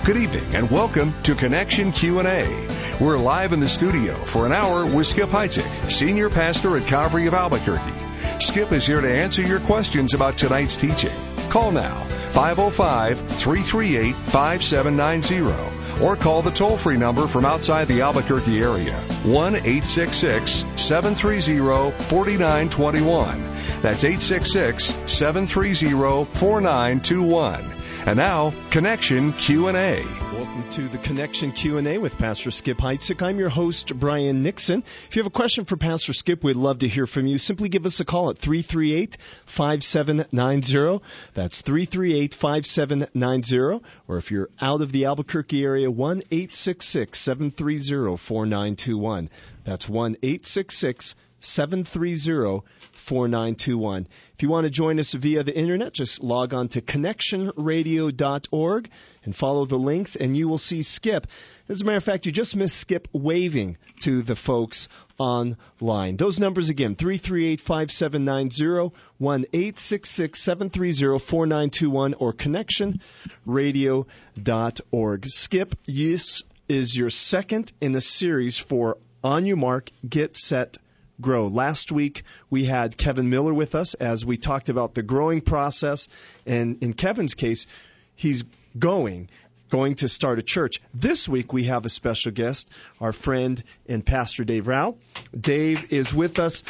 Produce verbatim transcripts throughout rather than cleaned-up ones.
Good evening and welcome to Connection Q and A. We're live in the studio for an hour with Skip Heitzig, Senior Pastor at Calvary of Albuquerque. Skip is here to answer your questions about tonight's teaching. Call now, five oh five, three three eight, five seven nine zero, or call the toll-free number from outside the Albuquerque area, one eight six six, seven three zero, four nine two one. That's eight six six, seven three zero, four nine two one. And now, Connection Q and A. Welcome to the Connection Q and A with Pastor Skip Heitzig. I'm your host, Brian Nixon. If you have a question for Pastor Skip, we'd love to hear from you. Simply give us a call at three three eight, five seven nine zero. That's three three eight, five seven nine zero. Or if you're out of the Albuquerque area, one eight six six, seven three zero, four nine two one. That's one eight six six, seven three zero, four nine two one. If you want to join us via the internet, just log on to connection radio dot org and follow the links, and you will see Skip. As a matter of fact, you just missed Skip waving to the folks online. Those numbers again, three three eight, five seven nine zero, one eight six six, seven three zero, four nine two one, or connection radio dot org. Skip, this is your second in the series for On Your Mark, Get Set, Grow. Last week, we had Kevin Miller with us as we talked about the growing process. And in Kevin's case, he's going, going to start a church. This week, we have a special guest, our friend and Pastor Dave Rao. Dave is with us.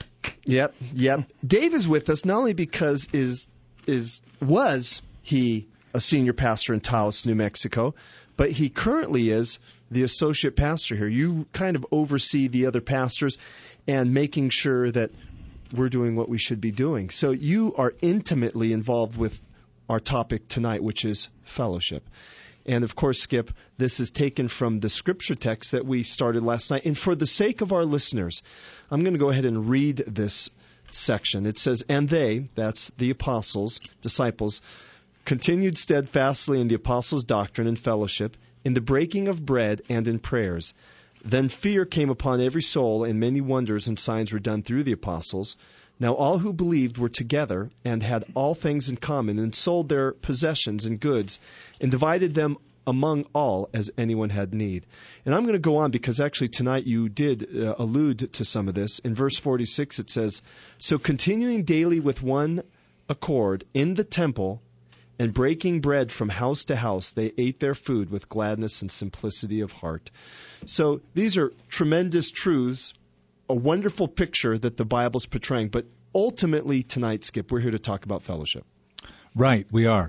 Yep, yep. Dave is with us not only because is is was he a senior pastor in Taos, New Mexico, but he currently is the associate pastor here. You kind of oversee the other pastors and making sure that we're doing what we should be doing. So you are intimately involved with our topic tonight, which is fellowship. And, of course, Skip, this is taken from the scripture text that we started last night. And for the sake of our listeners, I'm going to go ahead and read this section. It says, "And they," that's the apostles, disciples, "continued steadfastly in the apostles' doctrine and fellowship, in the breaking of bread and in prayers. Then fear came upon every soul, and many wonders and signs were done through the apostles. Now all who believed were together and had all things in common, and sold their possessions and goods, and divided them among all as anyone had need." And I'm going to go on because actually tonight you did uh, allude to some of this. In verse forty-six it says, "So continuing daily with one accord in the temple, and breaking bread from house to house, they ate their food with gladness and simplicity of heart." So these are tremendous truths, a wonderful picture that the Bible's portraying. But ultimately tonight, Skip, we're here to talk about fellowship. Right, we are.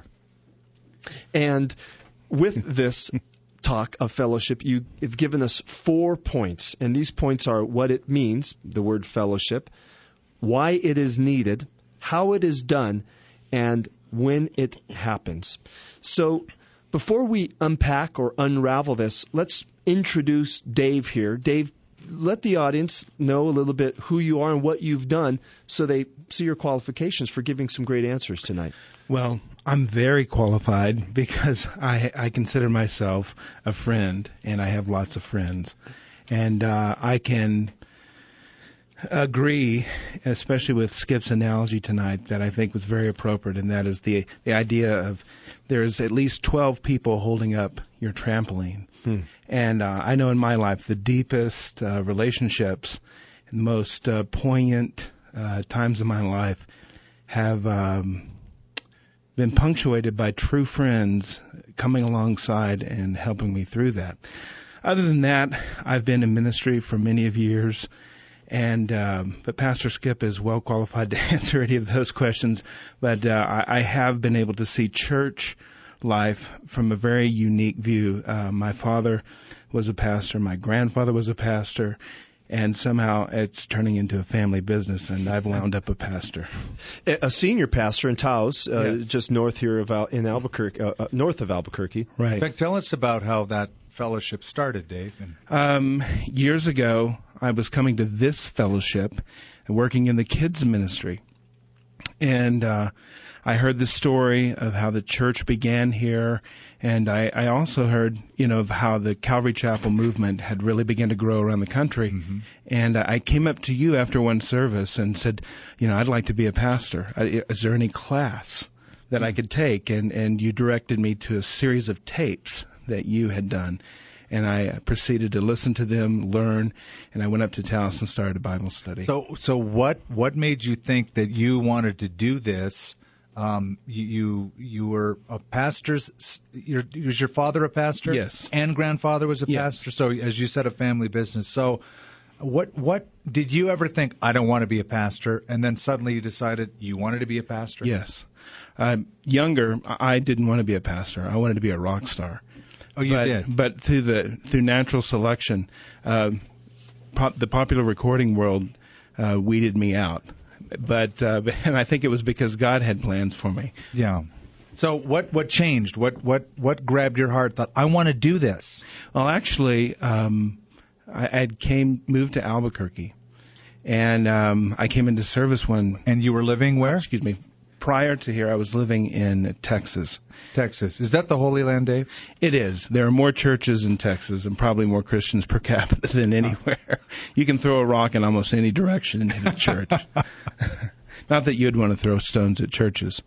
And with this talk of fellowship, you have given us four points. And these points are what it means, the word fellowship, why it is needed, how it is done, and when it happens. So before we unpack or unravel this, let's introduce Dave here. Dave, let the audience know a little bit who you are and what you've done so they see your qualifications for giving some great answers tonight. Well, I'm very qualified because I, I consider myself a friend, and I have lots of friends. And uh, I can agree, especially with Skip's analogy tonight, that I think was very appropriate, and that is the the idea of there's at least twelve people holding up your trampoline. Hmm. And uh, I know in my life the deepest uh, relationships, and most uh, poignant uh, times of my life have um, been punctuated by true friends coming alongside and helping me through that. Other than that, I've been in ministry for many of years. And um, but Pastor Skip is well qualified to answer any of those questions. But uh, I, I have been able to see church life from a very unique view. Uh, my father was a pastor. My grandfather was a pastor. And somehow it's turning into a family business, and I've wound up a pastor. A senior pastor in Taos, uh, yes. just north here of Al- in Albuquerque, uh, uh, north of Albuquerque. Right. In fact, tell us about how that fellowship started, Dave. Um, years ago, I was coming to this fellowship and working in the kids ministry. And uh, I heard the story of how the church began here, and I, I also heard, you know, of how the Calvary Chapel movement had really begun to grow around the country. Mm-hmm. And I came up to you after one service and said, you know, I'd like to be a pastor. Is there any class that I could take? And, and you directed me to a series of tapes that you had done. And I proceeded to listen to them, learn, and I went up to Taos and started a Bible study. So, so what what made you think that you wanted to do this? Um, you, you you were a pastor's. Your, was your father a pastor? Yes. And grandfather was a Yes. pastor. So, as you said, a family business. So, what what did you ever think? I don't want to be a pastor, and then suddenly you decided you wanted to be a pastor. Yes. Uh, younger, I didn't want to be a pastor. I wanted to be a rock star. Oh, you but, did. But through the through natural selection, uh, pop, the popular recording world uh, weeded me out. But uh, and I think it was because God had plans for me. Yeah. So what what changed? What what what grabbed your heart? Thought I want to do this. Well, actually, um, I I came moved to Albuquerque, and um, I came into service when. And you were living where? Excuse me. Prior to here, I was living in Texas. Texas. Is that the Holy Land, Dave? It is. There are more churches in Texas and probably more Christians per capita than anywhere. You can throw a rock in almost any direction and hit a church. Not that you'd want to throw stones at churches.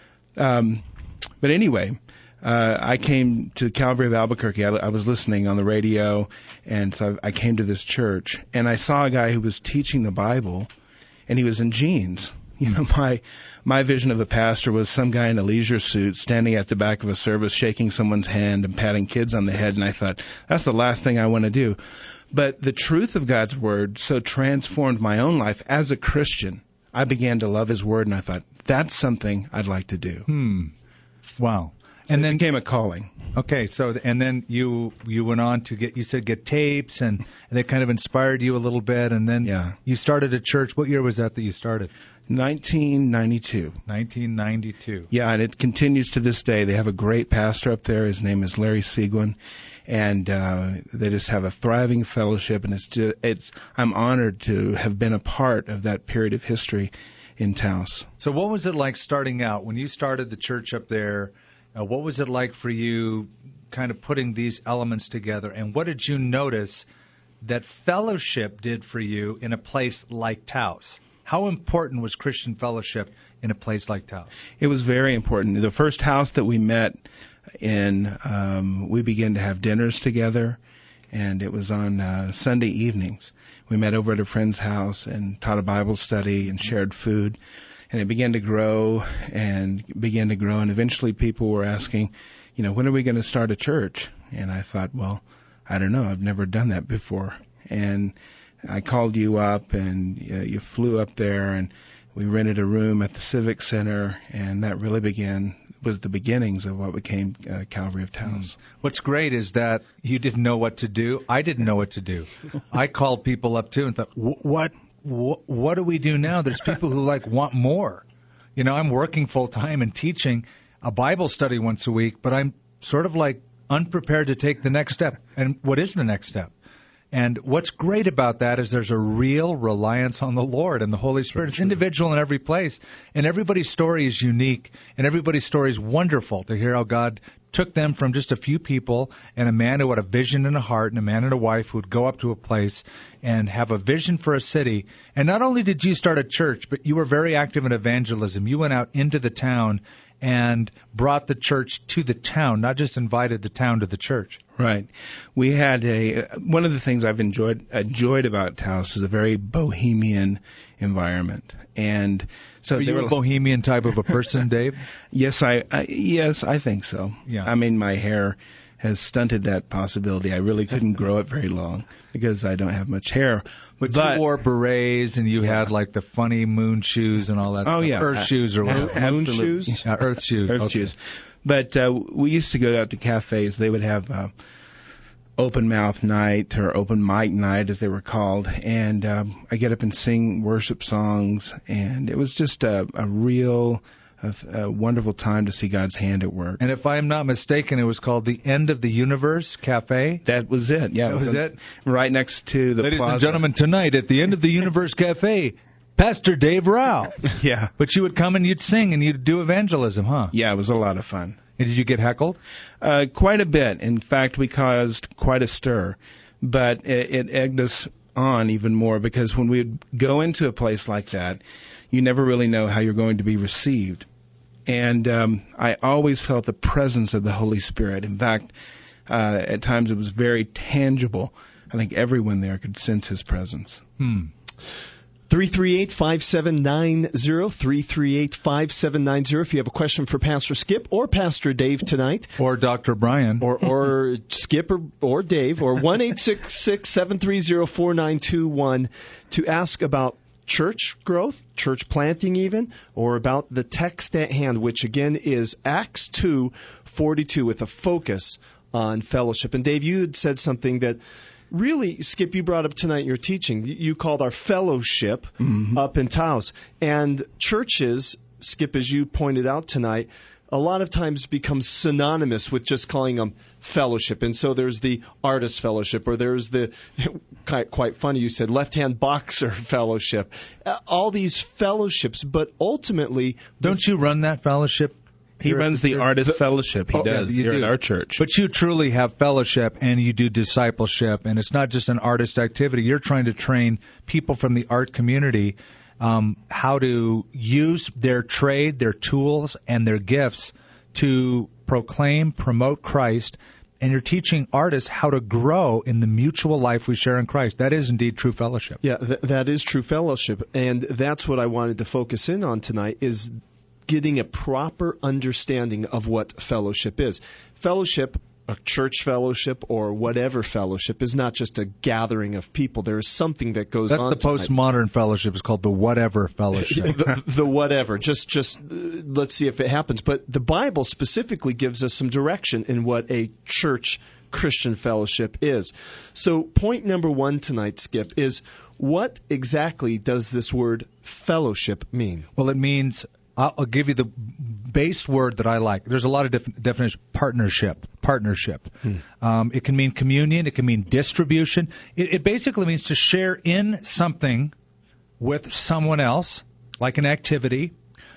Um, but anyway, uh, I came to Calvary of Albuquerque. I, I was listening on the radio, and so I came to this church, and I saw a guy who was teaching the Bible, and he was in jeans. You know, my my vision of a pastor was some guy in a leisure suit standing at the back of a service, shaking someone's hand and patting kids on the head, and I thought, that's the last thing I want to do. But the truth of God's Word so transformed my own life as a Christian. I began to love His Word, and I thought, that's something I'd like to do. Hmm. Wow. So and it then became a calling. Okay, so and then you you went on to get you said get tapes and, and they kind of inspired you a little bit, and then yeah. you started a church. What year was that that you started? nineteen ninety-two. nineteen ninety-two. Yeah, and it continues to this day. They have a great pastor up there. His name is Larry Seguin, and uh, they just have a thriving fellowship. And it's just, it's I'm honored to have been a part of that period of history in Taos. So, what was it like starting out when you started the church up there? Uh, what was it like for you, kind of putting these elements together? And what did you notice that fellowship did for you in a place like Taos? How important was Christian fellowship in a place like Taos? It was very important. The first house that we met in, um, we began to have dinners together, and it was on uh, Sunday evenings. We met over at a friend's house and taught a Bible study and shared food, and it began to grow and began to grow, and eventually people were asking, you know, when are we going to start a church? And I thought, well, I don't know. I've never done that before. And I called you up, and uh, you flew up there, and we rented a room at the Civic Center, and that really began was the beginnings of what became uh, Calvary of Taos. Mm. What's great is that you didn't know what to do. I didn't know what to do. I called people up too and thought, what, what, what do we do now? There's people who like want more. You know, I'm working full time and teaching a Bible study once a week, but I'm sort of like unprepared to take the next step. And what is the next step? And what's great about that is there's a real reliance on the Lord and the Holy Spirit. It's individual in every place. And everybody's story is unique. And everybody's story is wonderful to hear how God took them from just a few people and a man who had a vision and a heart and a man and a wife who would go up to a place and have a vision for a city. And not only did you start a church, but you were very active in evangelism. You went out into the town and brought the church to the town, not just invited the town to the church. Right. We had a one of the things I've enjoyed enjoyed about Taos is a very bohemian environment, and so are you were, a bohemian type of a person, Dave? Yes, I, I yes I think so. Yeah. I mean, my hair has stunted that possibility. I really couldn't grow it very long because I don't have much hair. But, but you wore berets and you yeah. had like the funny moon shoes and all that. Oh stuff. yeah, Earth uh, shoes or whatever. Moon Absolutely. shoes. Uh, earth shoes. Earth okay. shoes. But uh, we used to go out to cafes. They would have uh, open mouth night or open mic night, as they were called, and um, I get up and sing worship songs, and it was just a, a real, a, a wonderful time to see God's hand at work. And if I'm not mistaken, it was called the End of the Universe Cafe. That was it. Yeah, that was it. Right next to the Ladies plaza. and gentlemen, tonight at the End of the Universe Cafe, Pastor Dave Rao. Yeah. But you would come and you'd sing and you'd do evangelism, huh? Yeah, it was a lot of fun. And did you get heckled? Uh, quite a bit. In fact, we caused quite a stir. But it, it egged us on even more because when we would go into a place like that, you never really know how you're going to be received. And um, I always felt the presence of the Holy Spirit. In fact, uh, at times it was very tangible. I think everyone there could sense his presence. Hmm. three three eight, five seven nine zero, three three eight, five seven nine zero. If you have a question for Pastor Skip or Pastor Dave tonight. Or Doctor Brian. Or, or Skip or, or Dave. Or one eight six six, seven three zero, four nine two one to ask about church growth, church planting even, or about the text at hand, which again is Acts two forty-two with a focus on fellowship. And Dave, you had said something that really, Skip, you brought up tonight in your teaching. You called our fellowship mm-hmm. up in Taos. And churches, Skip, as you pointed out tonight, a lot of times become synonymous with just calling them fellowship. And so there's the artist fellowship, or there's the, quite funny, you said left-hand boxer fellowship. All these fellowships, but ultimately... Don't you run that fellowship? He You're, runs the artist fellowship. He oh, does yeah, here do. At our church. But you truly have fellowship, and you do discipleship, and it's not just an artist activity. You're trying to train people from the art community um, how to use their trade, their tools, and their gifts to proclaim, promote Christ, and you're teaching artists how to grow in the mutual life we share in Christ. That is indeed true fellowship. Yeah, th- that is true fellowship, and that's what I wanted to focus in on tonight is getting a proper understanding of what fellowship is. Fellowship, a church fellowship or whatever fellowship, is not just a gathering of people. There is something that goes That's on. That's the postmodern fellowship. It's called the whatever fellowship. the, the whatever. Just, just uh, let's see if it happens. But the Bible specifically gives us some direction in what a church Christian fellowship is. So point number one tonight, Skip, is what exactly does this word fellowship mean? Well, it means... I'll give you the base word that I like. There's a lot of different definitions. Partnership. Partnership. Hmm. Um, it can mean communion. It can mean distribution. It, it basically means to share in something with someone else, like an activity,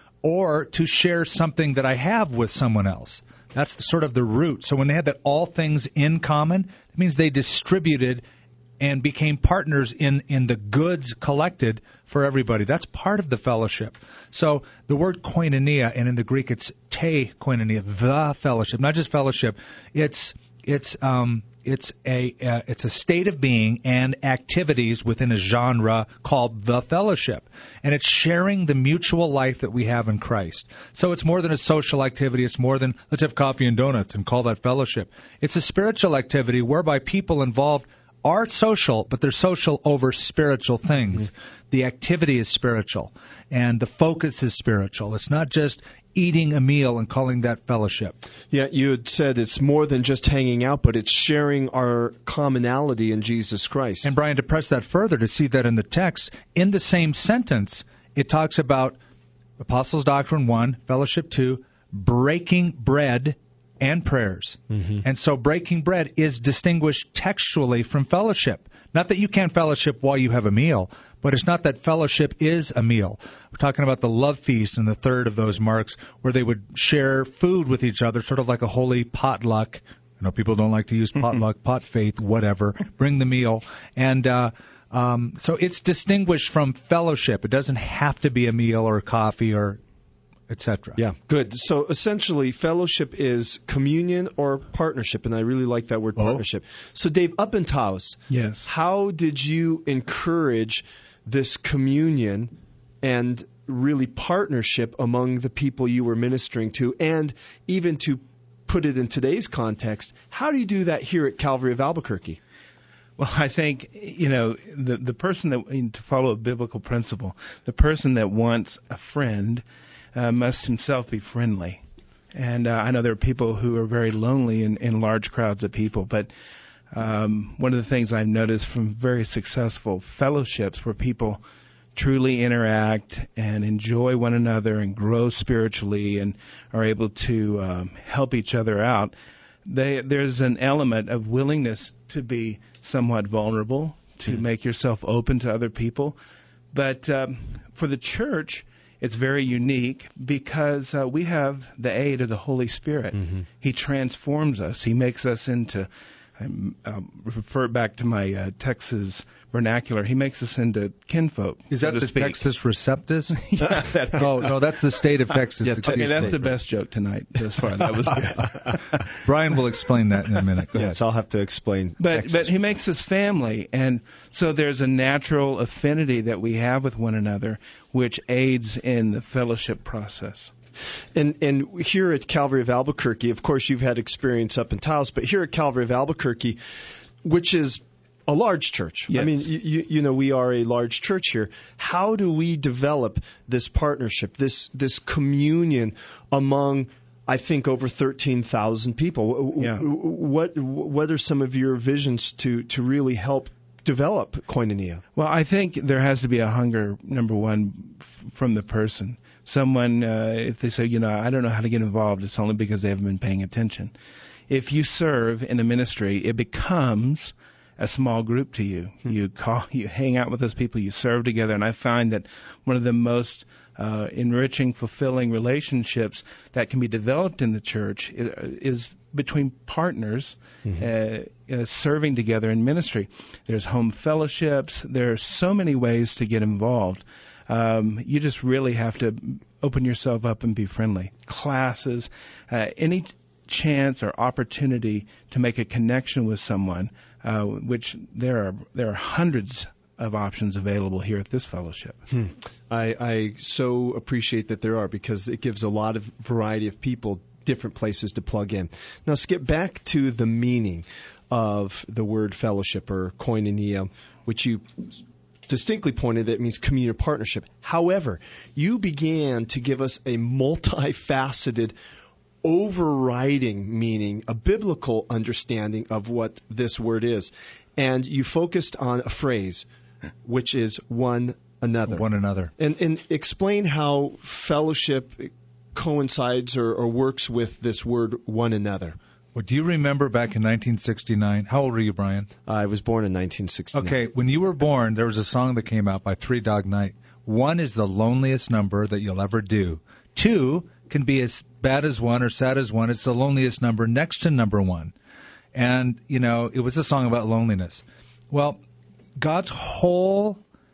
or to share something that I have with someone else. That's the, sort of the root. So when they had that all things in common, it means they distributed and became partners in, in the goods collected for everybody. That's part of the fellowship. So the word koinonia, and in the Greek it's te koinonia, the fellowship, not just fellowship. It's it's um it's a uh, it's a state of being and activities within a genre called the fellowship, and it's sharing the mutual life that we have in Christ. So it's more than a social activity. It's more than let's have coffee and donuts and call that fellowship. It's a spiritual activity whereby people involved are social, but they're social over spiritual things. Mm-hmm. The activity is spiritual, and the focus is spiritual. It's not just eating a meal and calling that fellowship. Yeah, you had said it's more than just hanging out, but it's sharing our commonality in Jesus Christ. And Brian, to press that further, to see that in the text, in the same sentence, it talks about Apostles' Doctrine one, Fellowship two, breaking bread and prayers. Mm-hmm. And so breaking bread is distinguished textually from fellowship. Not that you can't fellowship while you have a meal, but it's not that fellowship is a meal. We're talking about the love feast and the third of those marks where they would share food with each other, sort of like a holy potluck. I know people don't like to use potluck, pot faith, whatever. Bring the meal. And uh, um, so it's distinguished from fellowship. It doesn't have to be a meal or a coffee or et cetera. Yeah, good. So essentially, fellowship is communion or partnership, and I really like that word, partnership. Oh. So, Dave, up in Taos, yes, how did you encourage this communion and really partnership among the people you were ministering to, and even to put it in today's context, how do you do that here at Calvary of Albuquerque? Well, I think, you know, the the person that, to follow a biblical principle, the person that wants a friend Uh, must himself be friendly. And uh, I know there are people who are very lonely in, in large crowds of people, but um, one of the things I've noticed from very successful fellowships where people truly interact and enjoy one another and grow spiritually and are able to um, help each other out, they, there's an element of willingness to be somewhat vulnerable, to mm-hmm. make yourself open to other people. But um, for the church, it's very unique because uh, we have the aid of the Holy Spirit. Mm-hmm. He transforms us. He makes us into I um, refer back to my uh, Texas vernacular. He makes us into kinfolk. Is so that to the speak. Texas Receptus? Yeah, that, oh, no, that's the state of Texas. yeah, the okay, that's state. the best joke tonight thus far. That was good. Brian will explain that in a minute. Go ahead. Yes, I'll have to explain. But Texas. but he makes us family, and so there's a natural affinity that we have with one another, which aids in the fellowship process. And and here at Calvary of Albuquerque, of course, you've had experience up in Taos, but here at Calvary of Albuquerque, which is a large church. Yes. I mean, you, you, you know, we are a large church here. How do we develop this partnership, this this communion among, I think, over thirteen thousand people? Yeah. What what are some of your visions to, to really help develop koinonia? Well, I think there has to be a hunger, number one, f- from the person. Someone, uh, if they say, you know, I don't know how to get involved, it's only because they haven't been paying attention. If you serve in a ministry, it becomes a small group to you. Hmm. You call, you hang out with those people, you serve together, and I find that one of the most uh, enriching, fulfilling relationships that can be developed in the church is between partners mm-hmm. uh, uh, serving together in ministry. There's home fellowships. There are so many ways to get involved. Um, you just really have to open yourself up and be friendly. Classes, uh, any chance or opportunity to make a connection with someone, uh, which there are there are hundreds of options available here at this fellowship. Hmm. I, I so appreciate that there are, because it gives a lot of variety of people different places to plug in. Now, skip back to the meaning of the word fellowship, or koinonia, which you distinctly pointed that it means communal partnership. However, you began to give us a multifaceted, overriding meaning, a biblical understanding of what this word is. And you focused on a phrase, which is one another. One another. And, and explain how fellowship coincides or, or works with this word one another. Well, do you remember back in nineteen sixty-nine? How old were you, Brian? I was born in nineteen sixty-nine. Okay, when you were born, there was a song that came out by Three Dog Night. One is the loneliest number that you'll ever do. Two can be as bad as one or sad as one. It's the loneliest number next to number one. And, you know, it was a song about loneliness. Well, God's whole,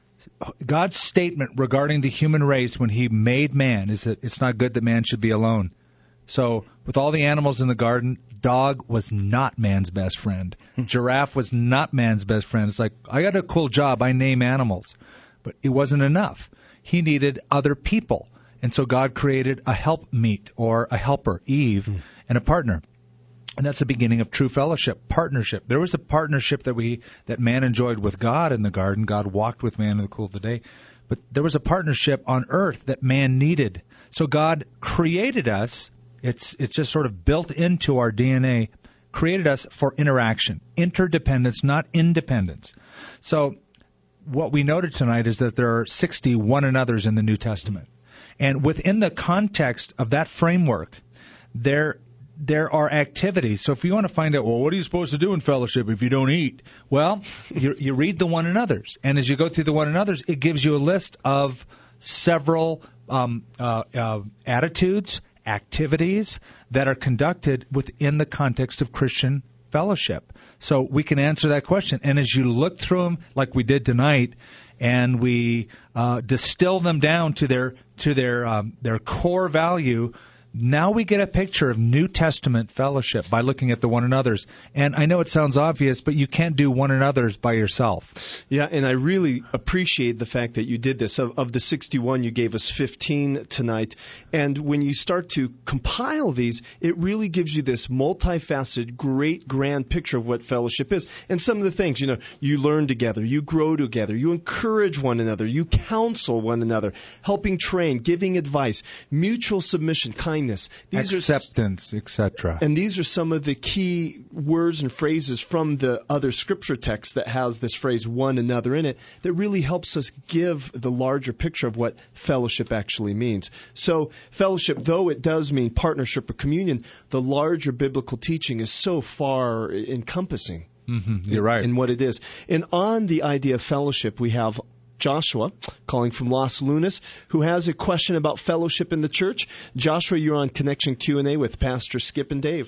God's statement regarding the human race when he made man is that it's not good that man should be alone. So with all the animals in the garden, dog was not man's best friend. Giraffe was not man's best friend. It's like, I got a cool job. I name animals. But it wasn't enough. He needed other people. And so God created a helpmeet, or a helper, Eve, mm. and a partner. And that's the beginning of true fellowship, partnership. There was a partnership that we that man enjoyed with God in the garden. God walked with man in the cool of the day. But there was a partnership on earth that man needed. So God created us. It's it's just sort of built into our D N A, created us for interaction, interdependence, not independence. So what we noted tonight is that there are sixty one another's in the New Testament. And within the context of that framework, there there are activities. So if you want to find out, well, what are you supposed to do in fellowship if you don't eat? Well, you, you read the one another's. And as you go through the one another's, it gives you a list of several um, uh, uh, attitudes, activities that are conducted within the context of Christian fellowship. So we can answer that question. And as you look through them, like we did tonight, and we uh, distill them down to their to their um, their core value, now we get a picture of New Testament fellowship by looking at the one another's. And I know it sounds obvious, but you can't do one another's by yourself. Yeah, and I really appreciate the fact that you did this. Of, of the sixty-one, you gave us fifteen tonight. And when you start to compile these, it really gives you this multifaceted, great, grand picture of what fellowship is. And some of the things, you know, you learn together, you grow together, you encourage one another, you counsel one another, helping train, giving advice, mutual submission, kindness. These acceptance, et cetera. And these are some of the key words and phrases from the other scripture texts that has this phrase one another in it that really helps us give the larger picture of what fellowship actually means. So fellowship, though it does mean partnership or communion, the larger biblical teaching is so far encompassing. Mm-hmm. You're right. In, in what it is. And on the idea of fellowship, we have Joshua, calling from Los Lunas, who has a question about fellowship in the church. Joshua, you're on Connection Q and A with Pastor Skip and Dave.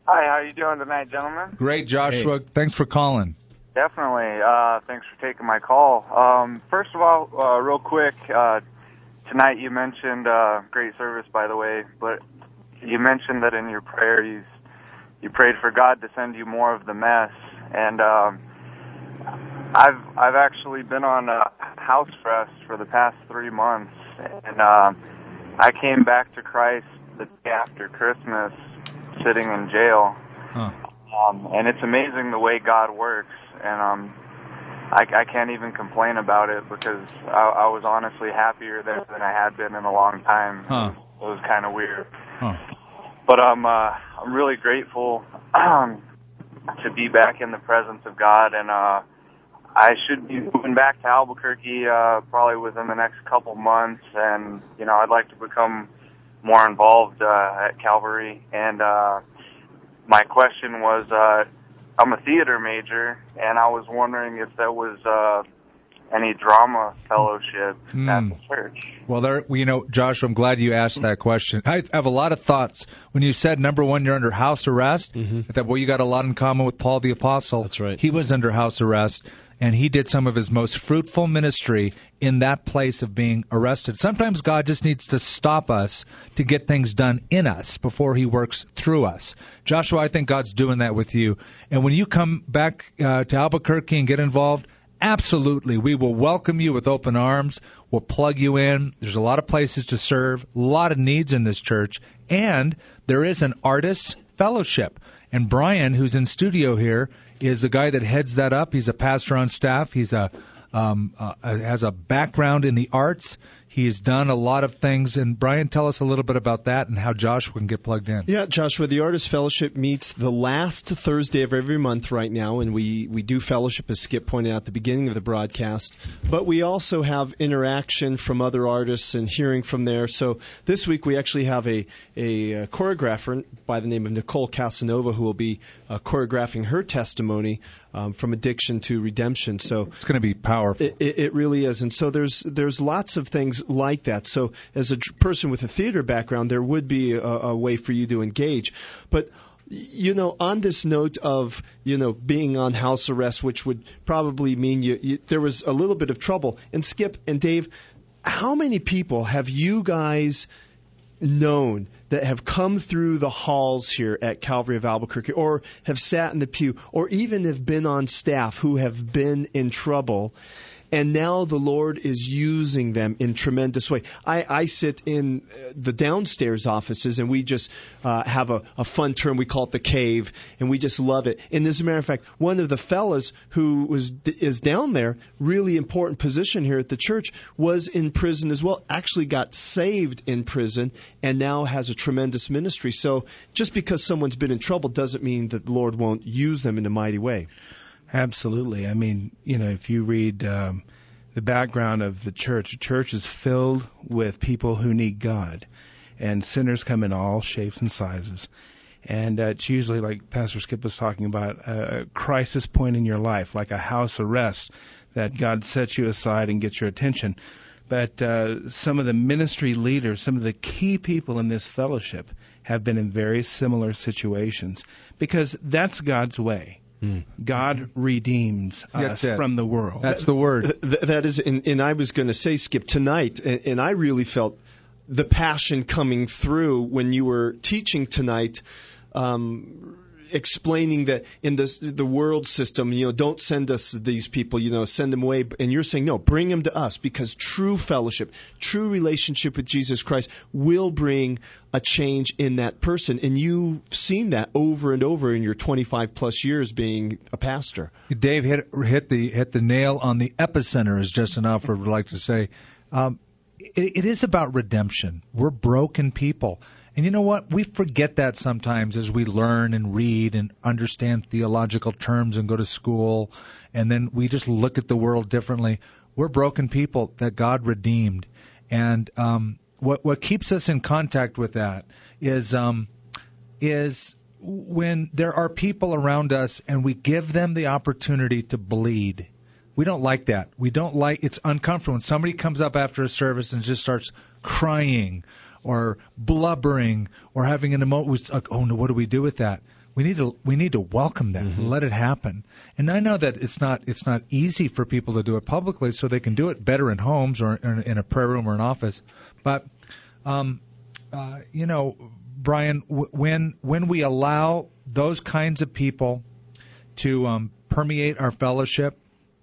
Hi, how you doing tonight, gentlemen? Great, Joshua. Hey. Thanks for calling. Definitely. Uh, thanks for taking my call. Um, first of all, uh, real quick, uh, tonight you mentioned, uh, great service, by the way, but you mentioned that in your prayer you you prayed for God to send you more of the mess, and um, I've I've actually been on uh, house arrest for the past three months, and uh, I came back to Christ the day after Christmas, sitting in jail. Huh. Um, and it's amazing the way God works, and um, I, I can't even complain about it because I, I was honestly happier there than I had been in a long time. Huh. It was, it was kind of weird. Huh. But um, uh, I'm really grateful um, to be back in the presence of God, and uh, I should be moving back to Albuquerque uh, probably within the next couple months, and, you know, I'd like to become more involved uh, at Calvary, and uh, my question was, uh, I'm a theater major, and I was wondering if there was uh, any drama fellowship Mm. at the church. Well, there, you know, Joshua, I'm glad you asked that question. I have a lot of thoughts. When you said, number one, you're under house arrest, Mm-hmm. I thought, well, you got a lot in common with Paul the Apostle. That's right. He was under house arrest, and he did some of his most fruitful ministry in that place of being arrested. Sometimes God just needs to stop us to get things done in us before he works through us. Joshua, I think God's doing that with you. And when you come back uh, to Albuquerque and get involved, absolutely, we will welcome you with open arms. We'll plug you in. There's a lot of places to serve, a lot of needs in this church, and there is an artists fellowship. And Brian, who's in studio here, is the guy that heads that up. He's a pastor on staff. He's a um, uh, has a background in the arts. He's done a lot of things. And Brian, tell us a little bit about that and how Joshua can get plugged in. Yeah, Joshua, the Artist Fellowship meets the last Thursday of every month right now, and we, we do fellowship, as Skip pointed out at the beginning of the broadcast. But we also have interaction from other artists and hearing from there. So this week we actually have a, a, choreographer by the name of Nicole Casanova who will be uh, choreographing her testimony um, from addiction to redemption. So It's going to be powerful. It, it, it really is. And so there's there's lots of things like that. So as a tr- person with a theater background, there would be a, a way for you to engage. But, you know, on this note of, you know, being on house arrest, which would probably mean you, you there was a little bit of trouble. And Skip and Dave, how many people have you guys known that have come through the halls here at Calvary of Albuquerque, or have sat in the pew, or even have been on staff who have been in trouble, and now the Lord is using them in tremendous way? I, I sit in the downstairs offices, and we just uh, have a, a fun term. We call it the cave, and we just love it. And as a matter of fact, one of the fellas who was is down there, really important position here at the church, was in prison as well, actually got saved in prison, and now has a tremendous ministry. So just because someone's been in trouble doesn't mean that the Lord won't use them in a mighty way. Absolutely. I mean, you know, if you read um, the background of the church, the church is filled with people who need God, and sinners come in all shapes and sizes. And uh, it's usually, like Pastor Skip was talking about, a crisis point in your life, like a house arrest, that God sets you aside and gets your attention. But uh, some of the ministry leaders, some of the key people in this fellowship have been in very similar situations, because that's God's way. God redeems us from the world. That's the word. Th- that is, and, and I was going to say, Skip, tonight, and, and I really felt the passion coming through when you were teaching tonight, um, explaining that in this, the world system, you know, don't send us these people, you know, send them away. And you're saying, no, bring them to us, because true fellowship, true relationship with Jesus Christ will bring a change in that person. And you've seen that over and over in your twenty-five plus years being a pastor. Dave hit hit the hit the nail on the epicenter, as Justin Alford would like to say. Um, it, it is about redemption. We're broken people. And you know what? We forget that sometimes as we learn and read and understand theological terms and go to school, and then we just look at the world differently. We're broken people that God redeemed. And um, what what keeps us in contact with that is um, is when there are people around us and we give them the opportunity to bleed. We don't like that. We don't like, it's uncomfortable when somebody comes up after a service and just starts crying or blubbering or having an emotion. Like, oh no, what do we do with that? we need to we need to welcome that, mm-hmm. and let it happen. And I know that it's not it's not easy for people to do it publicly, so they can do it better in homes or in, in a prayer room or an office. But um, uh, you know, Brian, w- when when we allow those kinds of people to um, permeate our fellowship,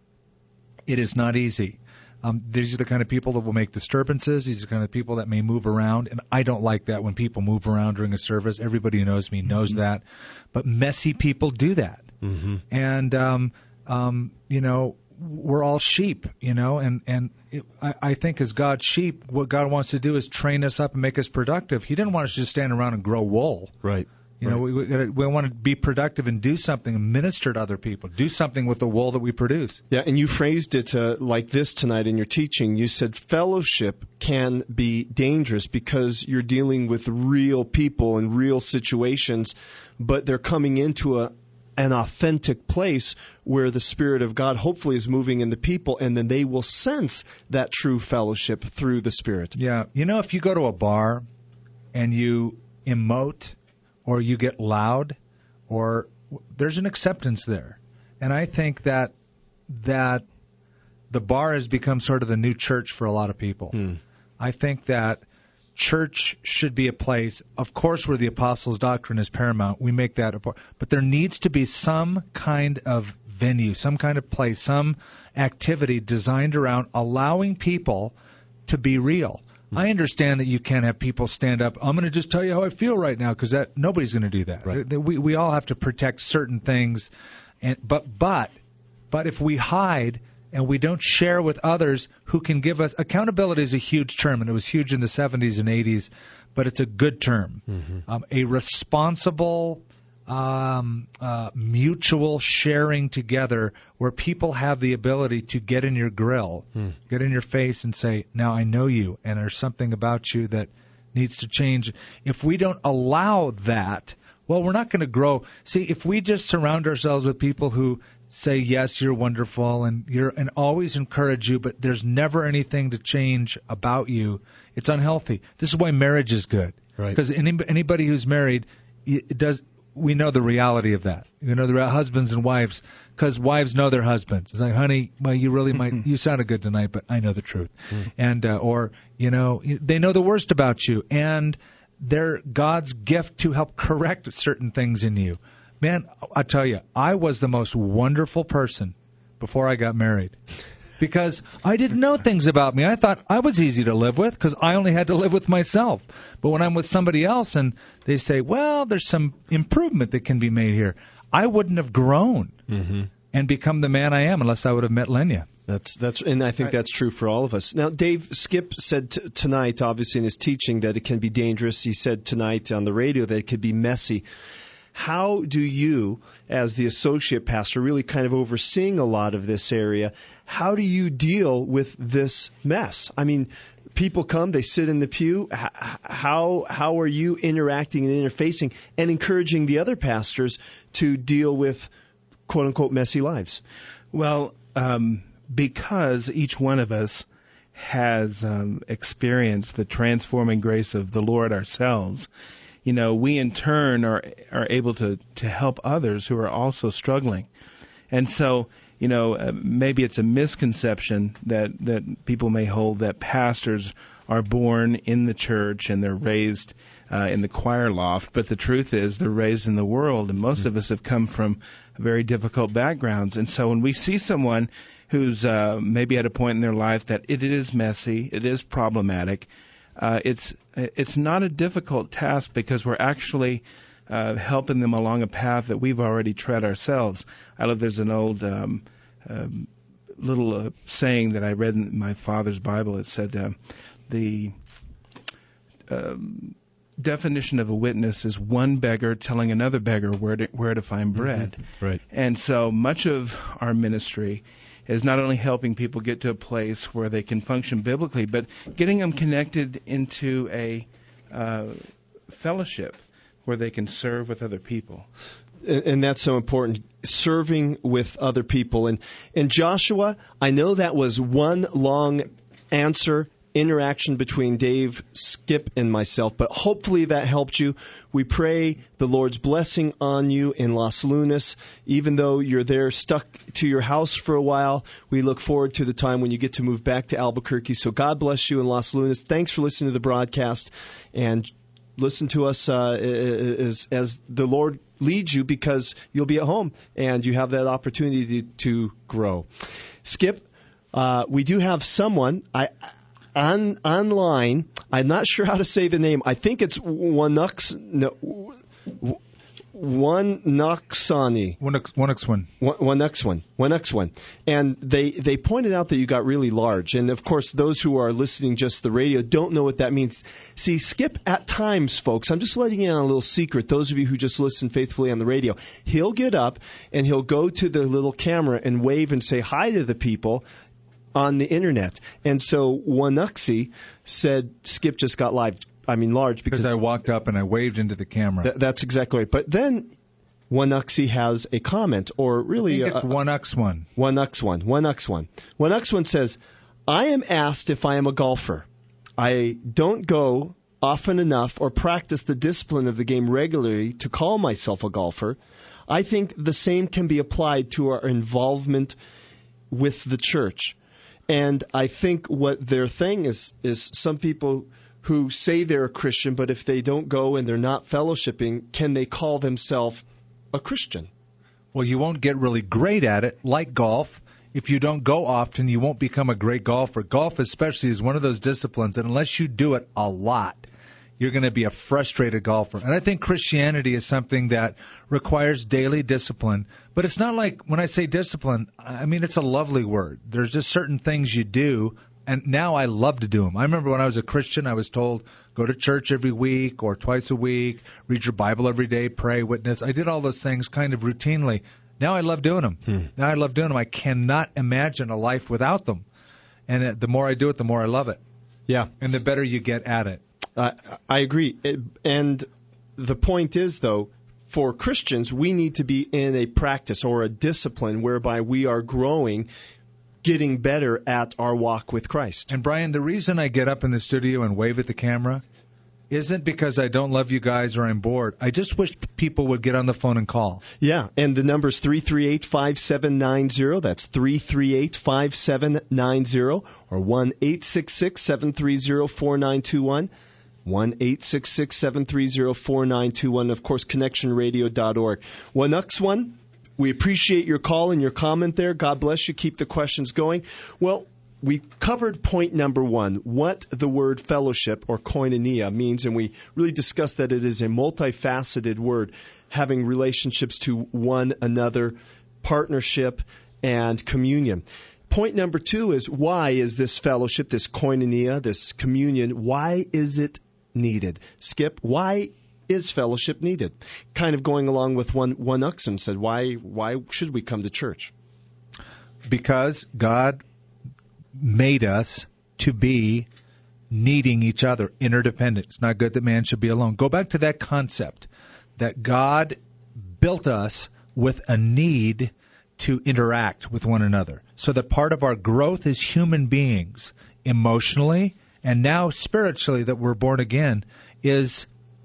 it is not easy. Um, these are the kind of people that will make disturbances. These are the kind of people that may move around, and I don't like that when people move around during a service. Everybody who knows me knows mm-hmm. that. But messy people do that. Mm-hmm. And, um, um, you know, we're all sheep, you know, and, and it, I, I think as God's sheep, what God wants to do is train us up and make us productive. He didn't want us to just stand around and grow wool. Right. You know, right. we, we, we want to be productive and do something and minister to other people. Do something with the wool that we produce. Yeah, and you phrased it uh, like this tonight in your teaching. You said fellowship can be dangerous because you're dealing with real people and real situations, but they're coming into a an authentic place where the Spirit of God hopefully is moving in the people, and then they will sense that true fellowship through the Spirit. Yeah. You know, if you go to a bar and you emote or you get loud, or there's an acceptance there. And I think that that the bar has become sort of the new church for a lot of people. Hmm. I think that church should be a place, of course, where the apostles' doctrine is paramount. We make that a part. But there needs to be some kind of venue, some kind of place, some activity designed around allowing people to be real. I understand that you can't have people stand up, I'm going to just tell you how I feel right now, because that nobody's going to do that. Right. We we all have to protect certain things, and but but but if we hide and we don't share with others who can give us, accountability is a huge term, and it was huge in the seventies and eighties, but it's a good term. Mm-hmm. Um, a responsible, um, uh, mutual sharing together where people have the ability to get in your grill, hmm. get in your face and say, now I know you, and there's something about you that needs to change. If we don't allow that, well, we're not going to grow. See, if we just surround ourselves with people who say, yes, you're wonderful, and you're and always encourage you, but there's never anything to change about you, it's unhealthy. This is why marriage is good. Right. Because any, anybody who's married, it does. We know the reality of that. You know, the husbands and wives, because wives know their husbands. It's like, honey, well, you really might, you sounded good tonight, but I know the truth. Mm. And, uh, or, you know, they know the worst about you, and they're God's gift to help correct certain things in you. Man, I tell you, I was the most wonderful person before I got married. Because I didn't know things about me. I thought I was easy to live with because I only had to live with myself. But when I'm with somebody else and they say, well, there's some improvement that can be made here, I wouldn't have grown mm-hmm. and become the man I am unless I would have met Lenya. That's that's, and I think that's true for all of us. Now, Dave, Skip said t- tonight, obviously in his teaching, that it can be dangerous. He said tonight on the radio that it could be messy. How do you, as the associate pastor, really kind of overseeing a lot of this area, how do you deal with this mess? I mean, people come, they sit in the pew. How how are you interacting and interfacing and encouraging the other pastors to deal with, quote unquote, messy lives? Well, um, because each one of us has um, experienced the transforming grace of the Lord ourselves, you know, we in turn are are able to, to help others who are also struggling. And so, you know, uh, maybe it's a misconception that, that people may hold that pastors are born in the church and they're raised uh, in the choir loft. But the truth is they're raised in the world, and most mm-hmm. of us have come from very difficult backgrounds. And so when we see someone who's uh, maybe at a point in their life that it is messy, it is problematic, Uh, it's it's not a difficult task because we're actually uh, helping them along a path that we've already tread ourselves. I love there's an old um, um, little uh, saying that I read in my father's Bible. It said uh, the um, definition of a witness is one beggar telling another beggar where to, where to find bread. Mm-hmm. Right. And so much of our ministry is not only helping people get to a place where they can function biblically, but getting them connected into a uh, fellowship where they can serve with other people. And that's so important, serving with other people. And, and Joshua, I know that was one long answer interaction between Dave, Skip, and myself, but hopefully that helped you. We pray the Lord's blessing on you in Los Lunas. Even though you're there stuck to your house for a while, we look forward to the time when you get to move back to Albuquerque. So God bless you in Los Lunas. Thanks for listening to the broadcast, and listen to us uh, as, as the Lord leads you, because you'll be at home and you have that opportunity to, to grow. Skip, uh, we do have someone I, on online. I'm not sure how to say the name. I think it's Wanux, no, One Noxani. One X one. One X one. One X one. And they, they pointed out that you got really large. And, of course, those who are listening just the radio don't know what that means. See, Skip, at times, folks, I'm just letting you in on a little secret, those of you who just listen faithfully on the radio, he'll get up and he'll go to the little camera and wave and say hi to the people on the Internet. And so Wanuxi said Skip just got live. I mean, large. Because I walked up and I waved into the camera. Th- that's exactly right. But then Wanuxi has a comment, or really... I think it's uh, one X one. one X one. one X one. one X one says, I am asked if I am a golfer. I don't go often enough or practice the discipline of the game regularly to call myself a golfer. I think the same can be applied to our involvement with the church. And I think what their thing is, is some people who say they're a Christian, but if they don't go and they're not fellowshipping, can they call themselves a Christian? Well, you won't get really great at it, like golf. If you don't go often, you won't become a great golfer. Golf especially is one of those disciplines that unless you do it a lot, you're going to be a frustrated golfer. And I think Christianity is something that requires daily discipline. But it's not like when I say discipline, I mean, it's a lovely word. There's just certain things you do, and now I love to do them. I remember when I was a Christian, I was told, go to church every week or twice a week, read your Bible every day, pray, witness. I did all those things kind of routinely. Now I love doing them. Hmm. Now I love doing them. I cannot imagine a life without them. And the more I do it, the more I love it. Yeah. And the better you get at it. Uh, I agree. It, and the point is, though, for Christians, we need to be in a practice or a discipline whereby we are growing, getting better at our walk with Christ. And, Brian, the reason I get up in the studio and wave at the camera isn't because I don't love you guys or I'm bored. I just wish people would get on the phone and call. Yeah, and the number's three three eight, five seven nine zero. That's three three eight, five seven nine zero, or one eight six six, seven three zero, four nine two one. one eight six six, seven three zero, four nine two one. Of course, connection radio dot org. One next one, we appreciate your call and your comment there. God bless you. Keep the questions going. Well, we covered point number one, what the word fellowship or koinonia means, and we really discussed that it is a multifaceted word, having relationships to one another, partnership, and communion. Point number two is, why is this fellowship, this koinonia, this communion, why is it needed? Skip, why is fellowship needed? Kind of going along with one one Uxon said, why why should we come to church? Because God made us to be needing each other, interdependent. It's not good that man should be alone. Go back to that concept that God built us with a need to interact with one another. So that part of our growth as human beings, emotionally and now spiritually that we're born again, is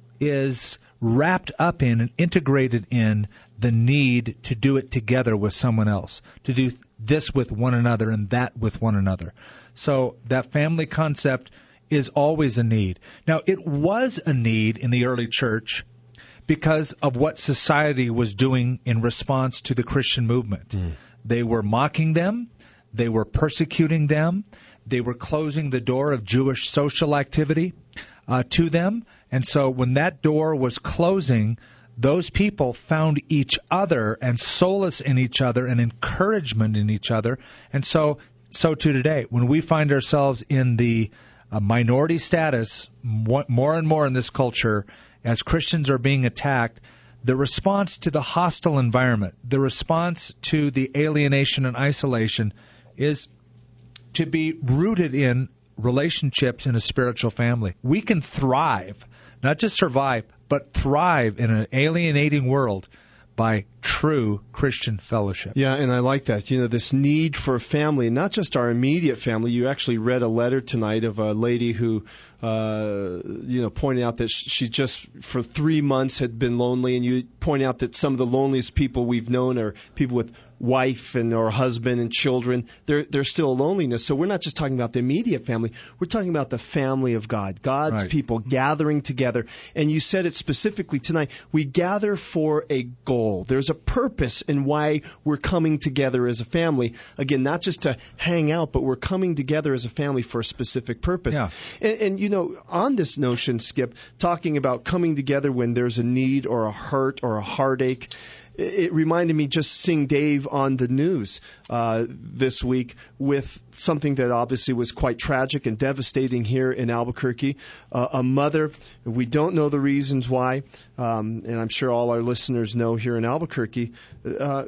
is wrapped up in and integrated in the need to do it together with someone else, to do this with one another and that with one another. So that family concept is always a need. Now, it was a need in the early church because of what society was doing in response to the Christian movement. Mm. They were mocking them. They were persecuting them. They were closing the door of Jewish social activity uh, to them. And so when that door was closing, those people found each other and solace in each other and encouragement in each other. And so, so too today, when we find ourselves in the uh, minority status more and more in this culture, as Christians are being attacked, the response to the hostile environment, the response to the alienation and isolation is to be rooted in relationships in a spiritual family. We can thrive, not just survive, but thrive in an alienating world by true Christian fellowship. Yeah, and I like that. You know, this need for a family, not just our immediate family. You actually read a letter tonight of a lady who, uh, you know, pointed out that she just for three months had been lonely, and you point out that some of the loneliest people we've known are people with wife and or husband and children. There, there's still loneliness. So we're not just talking about the immediate family. We're talking about the family of God, God's right. people gathering together. And you said it specifically tonight. We gather for a goal. There's a purpose in why we're coming together as a family. Again, not just to hang out, but we're coming together as a family for a specific purpose. Yeah. And, and you know, on this notion, Skip, talking about coming together when there's a need or a hurt or a heartache, it reminded me just seeing Dave on the news uh, this week with something that obviously was quite tragic and devastating here in Albuquerque. Uh, a mother, we don't know the reasons why, um, and I'm sure all our listeners know here in Albuquerque, uh,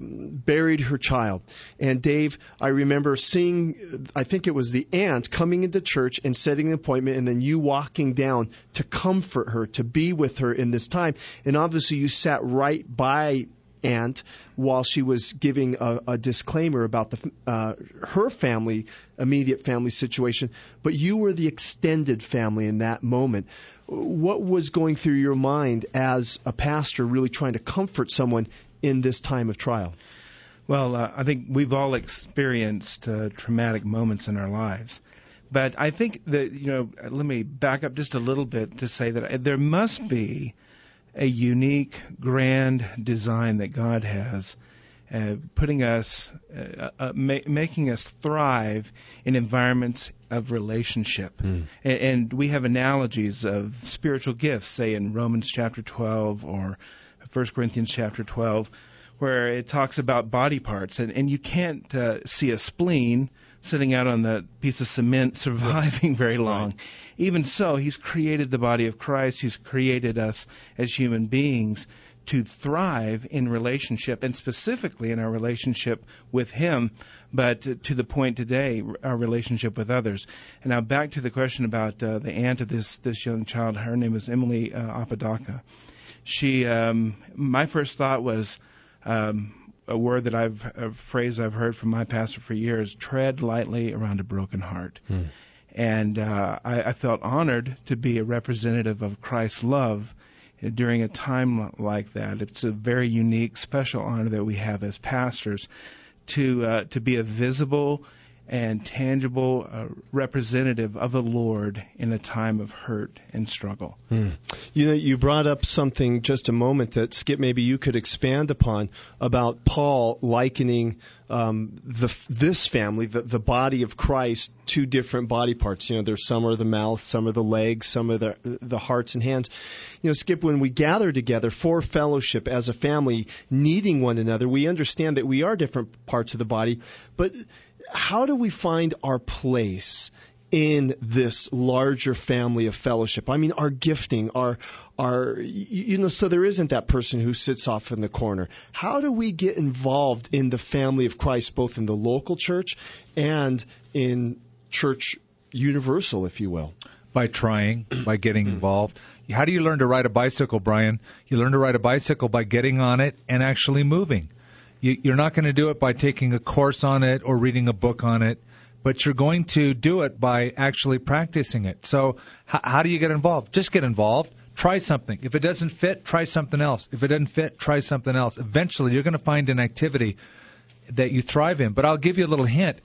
buried her child. And Dave, I remember seeing, I think it was the aunt coming into church and setting an appointment, and then you walking down to comfort her, to be with her in this time. And obviously you sat right by aunt while she was giving a, a disclaimer about the uh, her family, immediate family situation, but you were the extended family in that moment. What was going through your mind as a pastor really trying to comfort someone in this time of trial? Well, uh, I think we've all experienced uh, traumatic moments in our lives. But I think that, you know, let me back up just a little bit to say that there must be a unique, grand design that God has, uh, putting us, uh, uh, ma- making us thrive in environments of relationship. Mm. And, and we have analogies of spiritual gifts, say in Romans chapter twelve or First Corinthians chapter twelve, where it talks about body parts. And, and you can't uh, see a spleen sitting out on the piece of cement surviving very long. Right. Even so, He's created the body of Christ. He's created us as human beings to thrive in relationship, and specifically in our relationship with Him, but to the point today, our relationship with others. And now back to the question about uh, the aunt of this, this young child. Her name is Emily uh, Apodaca. She, um, my first thought was, um, a word that I've, a phrase I've heard from my pastor for years, tread lightly around a broken heart. Hmm. And uh, I, I felt honored to be a representative of Christ's love during a time like that. It's a very unique, special honor that we have as pastors to uh, to be a visible and tangible uh, representative of the Lord in a time of hurt and struggle. Hmm. You know, you brought up something just a moment that, Skip, maybe you could expand upon about Paul likening um, the this family, the, the body of Christ, to different body parts. You know, there's some are the mouth, some are the legs, some are the the hearts and hands. You know, Skip, when we gather together for fellowship as a family, needing one another, we understand that we are different parts of the body, but how do we find our place in this larger family of fellowship? I mean, our gifting, our, our, you know, so there isn't that person who sits off in the corner. How do we get involved in the family of Christ, both in the local church and in church universal, if you will? By trying, by getting involved. How do you learn to ride a bicycle, Brian? You learn to ride a bicycle by getting on it and actually moving. You're not going to do it by taking a course on it or reading a book on it, but you're going to do it by actually practicing it. So h- how do you get involved? Just get involved. Try something. If it doesn't fit, try something else. If it doesn't fit, try something else. Eventually, you're going to find an activity that you thrive in. But I'll give you a little hint.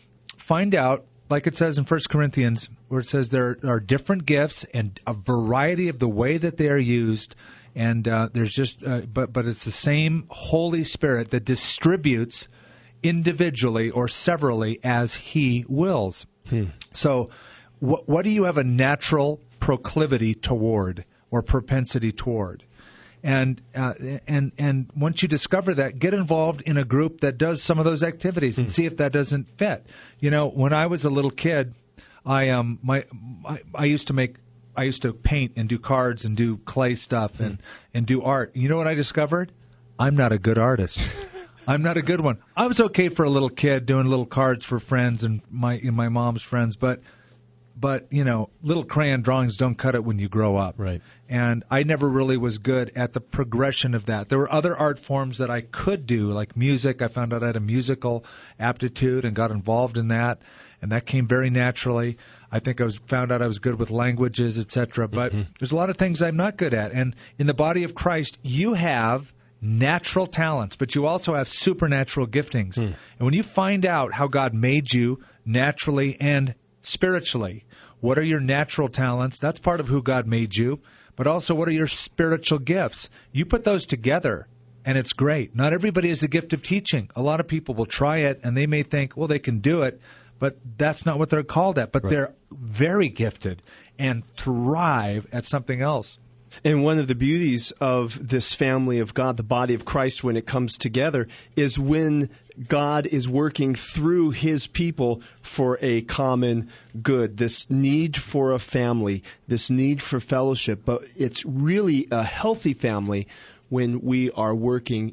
Find out, like it says in First Corinthians, where it says there are different gifts and a variety of the way that they are used. And uh, there's just, uh, but but it's the same Holy Spirit that distributes individually or severally as He wills. Hmm. So, what what do you have a natural proclivity toward or propensity toward? And uh, and and once you discover that, get involved in a group that does some of those activities and hmm. see if that doesn't fit. You know, when I was a little kid, I um my I, I used to make. I used to paint and do cards and do clay stuff and, and do art. You know what I discovered? I'm not a good artist. I'm not a good one. I was okay for a little kid doing little cards for friends and my and my mom's friends, but but, you know, little crayon drawings don't cut it when you grow up. Right. And I never really was good at the progression of that. There were other art forms that I could do, like music. I found out I had a musical aptitude and got involved in that, and that came very naturally. I think I was found out I was good with languages, et cetera. But mm-hmm. there's a lot of things I'm not good at. And in the body of Christ, you have natural talents, but you also have supernatural giftings. Mm. And when you find out how God made you naturally and spiritually, what are your natural talents? That's part of who God made you. But also, what are your spiritual gifts? You put those together, and it's great. Not everybody has a gift of teaching. A lot of people will try it, and they may think, well, they can do it, but that's not what they're called at. But right. they're very gifted and thrive at something else. And one of the beauties of this family of God, the body of Christ, when it comes together, is when God is working through His people for a common good. This need for a family, this need for fellowship, but it's really a healthy family when we are working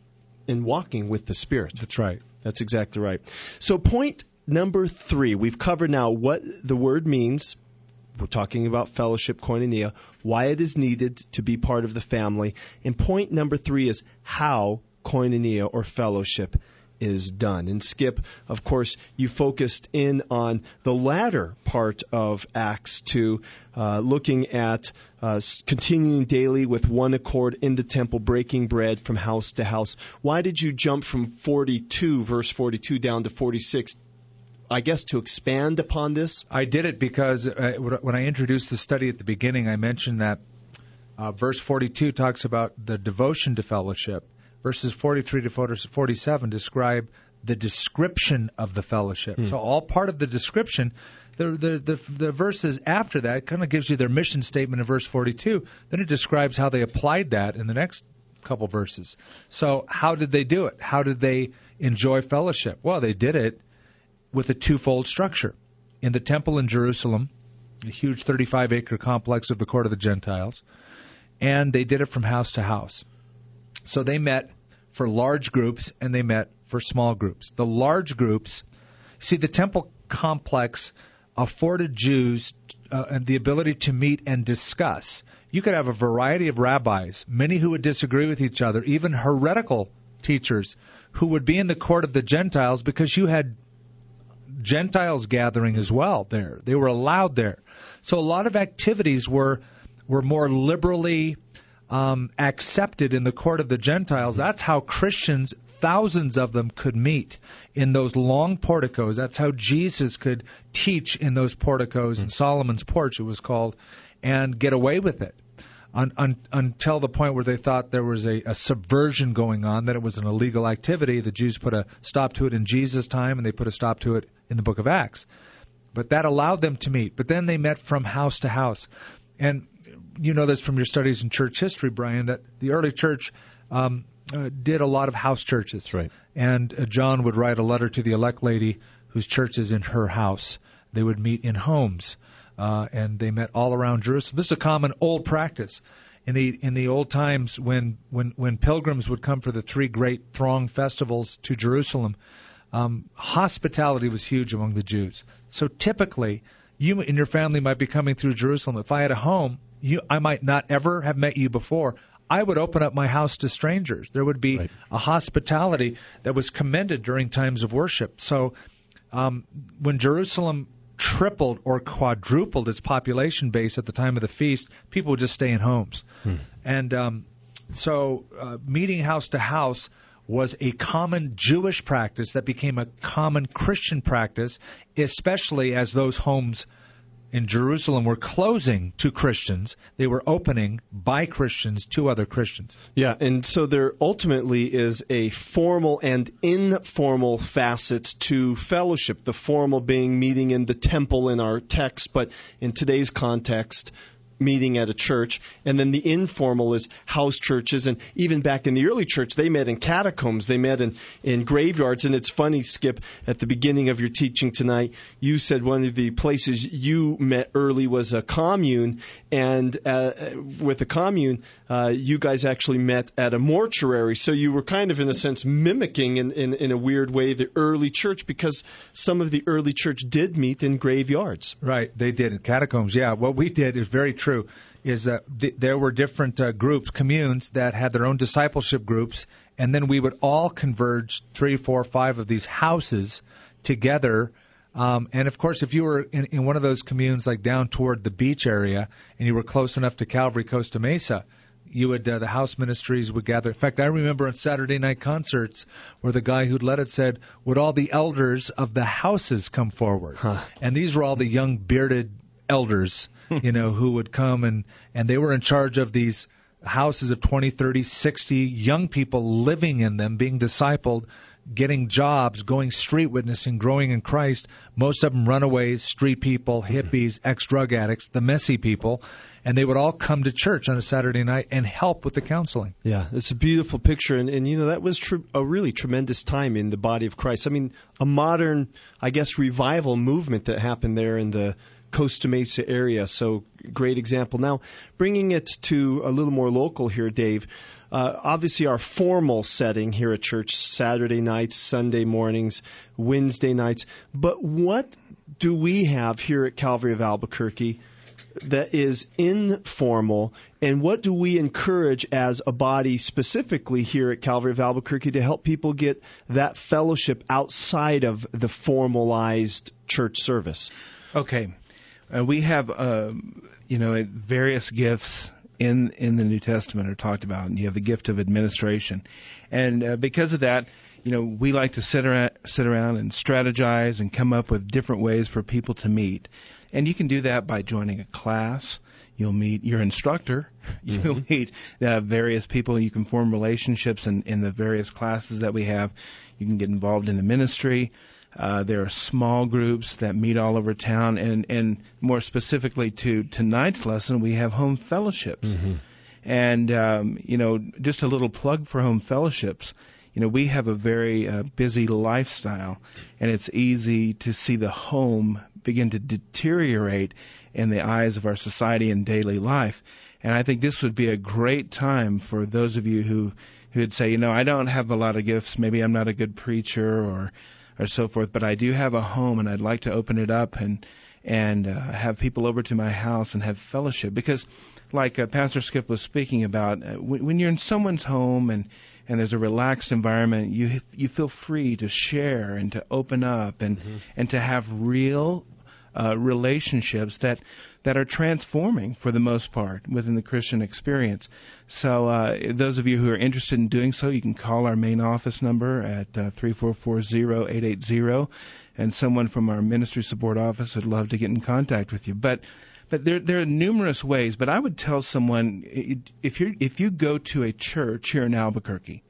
and walking with the Spirit. That's right. That's exactly right. So point number three, we've covered now what the word means. We're talking about fellowship, koinonia, why it is needed to be part of the family. And point number three is how koinonia or fellowship is done. And Skip, of course, you focused in on the latter part of Acts two, uh, looking at uh, continuing daily with one accord in the temple, breaking bread from house to house. Why did you jump from forty-two, verse forty-two, down to forty-six? I guess to expand upon this? I did it because uh, when I introduced the study at the beginning, I mentioned that uh, verse forty-two talks about the devotion to fellowship. Verses forty-three to forty-seven describe the description of the fellowship. Hmm. So all part of the description, the, the, the, the verses after that kind of gives you their mission statement in verse forty-two. Then it describes how they applied that in the next couple verses. So how did they do it? How did they enjoy fellowship? Well, they did it with a twofold structure. In the temple in Jerusalem, a huge thirty-five acre complex of the court of the Gentiles, and they did it from house to house. So they met for large groups and they met for small groups. The large groups, see, the temple complex afforded Jews uh, the ability to meet and discuss. You could have a variety of rabbis, many who would disagree with each other, even heretical teachers who would be in the court of the Gentiles because you had Gentiles gathering as well there. They were allowed there. So a lot of activities were were more liberally um, accepted in the court of the Gentiles. That's how Christians, thousands of them, could meet in those long porticos. That's how Jesus could teach in those porticos, in Solomon's porch it was called, and get away with it. Un, un, until the point where they thought there was a, a subversion going on, that it was an illegal activity. The Jews put a stop to it in Jesus' time, and they put a stop to it in the book of Acts. But that allowed them to meet. But then they met from house to house. And you know this from your studies in church history, Brian, that the early church um, uh, did a lot of house churches. That's right. And uh, John would write a letter to the elect lady whose church is in her house. They would meet in homes. Uh, and they met all around Jerusalem. This is a common old practice. In the in the old times, when, when, when pilgrims would come for the three great throng festivals to Jerusalem, um, hospitality was huge among the Jews. So typically, you and your family might be coming through Jerusalem. If I had a home, you I might not ever have met you before. I would open up my house to strangers. There would be right. a hospitality that was commended during times of worship. So um, when Jerusalem tripled or quadrupled its population base at the time of the feast, people would just stay in homes. Hmm. And um, so uh, meeting house to house was a common Jewish practice that became a common Christian practice, especially as those homes in Jerusalem were closing to Christians. They were opening by Christians to other Christians. Yeah, and so there ultimately is a formal and informal facet to fellowship, the formal being meeting in the temple in our text, but in today's context, meeting at a church, and then the informal is house churches. And even back in the early church, they met in catacombs, they met in, in graveyards. And it's funny, Skip, at the beginning of your teaching tonight, you said one of the places you met early was a commune, and uh, with a commune, uh, you guys actually met at a mortuary. So you were kind of, in a sense, mimicking in, in, in a weird way the early church, because some of the early church did meet in graveyards. Right, they did in catacombs. Yeah, what we did is very true. Is that th- there were different uh, groups, communes that had their own discipleship groups, and then we would all converge three, four, five of these houses together. Um, and of course, if you were in, in one of those communes, like down toward the beach area, and you were close enough to Calvary Costa Mesa, you would uh, the house ministries would gather. In fact, I remember on Saturday night concerts where the guy who'd led it said, "Would all the elders of the houses come forward?" Huh. And these were all the young bearded elders, you know, who would come, and, and they were in charge of these houses of twenty, thirty, sixty young people living in them, being discipled, getting jobs, going street witnessing, growing in Christ. Most of them runaways, street people, hippies, ex-drug addicts, the messy people. And they would all come to church on a Saturday night and help with the counseling. Yeah, it's a beautiful picture. And, and you know, that was tr- a really tremendous time in the body of Christ. I mean, a modern, I guess, revival movement that happened there in the Costa Mesa area. So great example. Now, bringing it to a little more local here, Dave, uh, obviously our formal setting here at church, Saturday nights, Sunday mornings, Wednesday nights. But what do we have here at Calvary of Albuquerque that is informal, and what do we encourage as a body specifically here at Calvary of Albuquerque to help people get that fellowship outside of the formalized church service? Okay. Uh, we have, uh, you know, various gifts in in the New Testament are talked about, and you have the gift of administration. And uh, because of that, you know, we like to sit around, sit around and strategize and come up with different ways for people to meet. And you can do that by joining a class. You'll meet your instructor. You'll mm-hmm. meet uh, various people. You can form relationships in, in the various classes that we have. You can get involved in the ministry. Uh, there are small groups that meet all over town. And, and more specifically to tonight's lesson, we have home fellowships. Mm-hmm. And, um, you know, just a little plug for home fellowships. You know, we have a very uh, busy lifestyle, and it's easy to see the home begin to deteriorate in the eyes of our society and daily life. And I think this would be a great time for those of you who who would say, you know, I don't have a lot of gifts, maybe I'm not a good preacher or or so forth, but I do have a home, and I'd like to open it up and and uh, have people over to my house and have fellowship. Because like uh, Pastor Skip was speaking about, uh, when, when you're in someone's home and and there's a relaxed environment, you you feel free to share and to open up and mm-hmm. and to have real uh, relationships that that are transforming for the most part within the Christian experience. So uh, those of you who are interested in doing so, you can call our main office number at uh, three four four, zero eight eight zero, and someone from our ministry support office would love to get in contact with you. But But there, there are numerous ways. But I would tell someone, if you if you go to a church here in Albuquerque,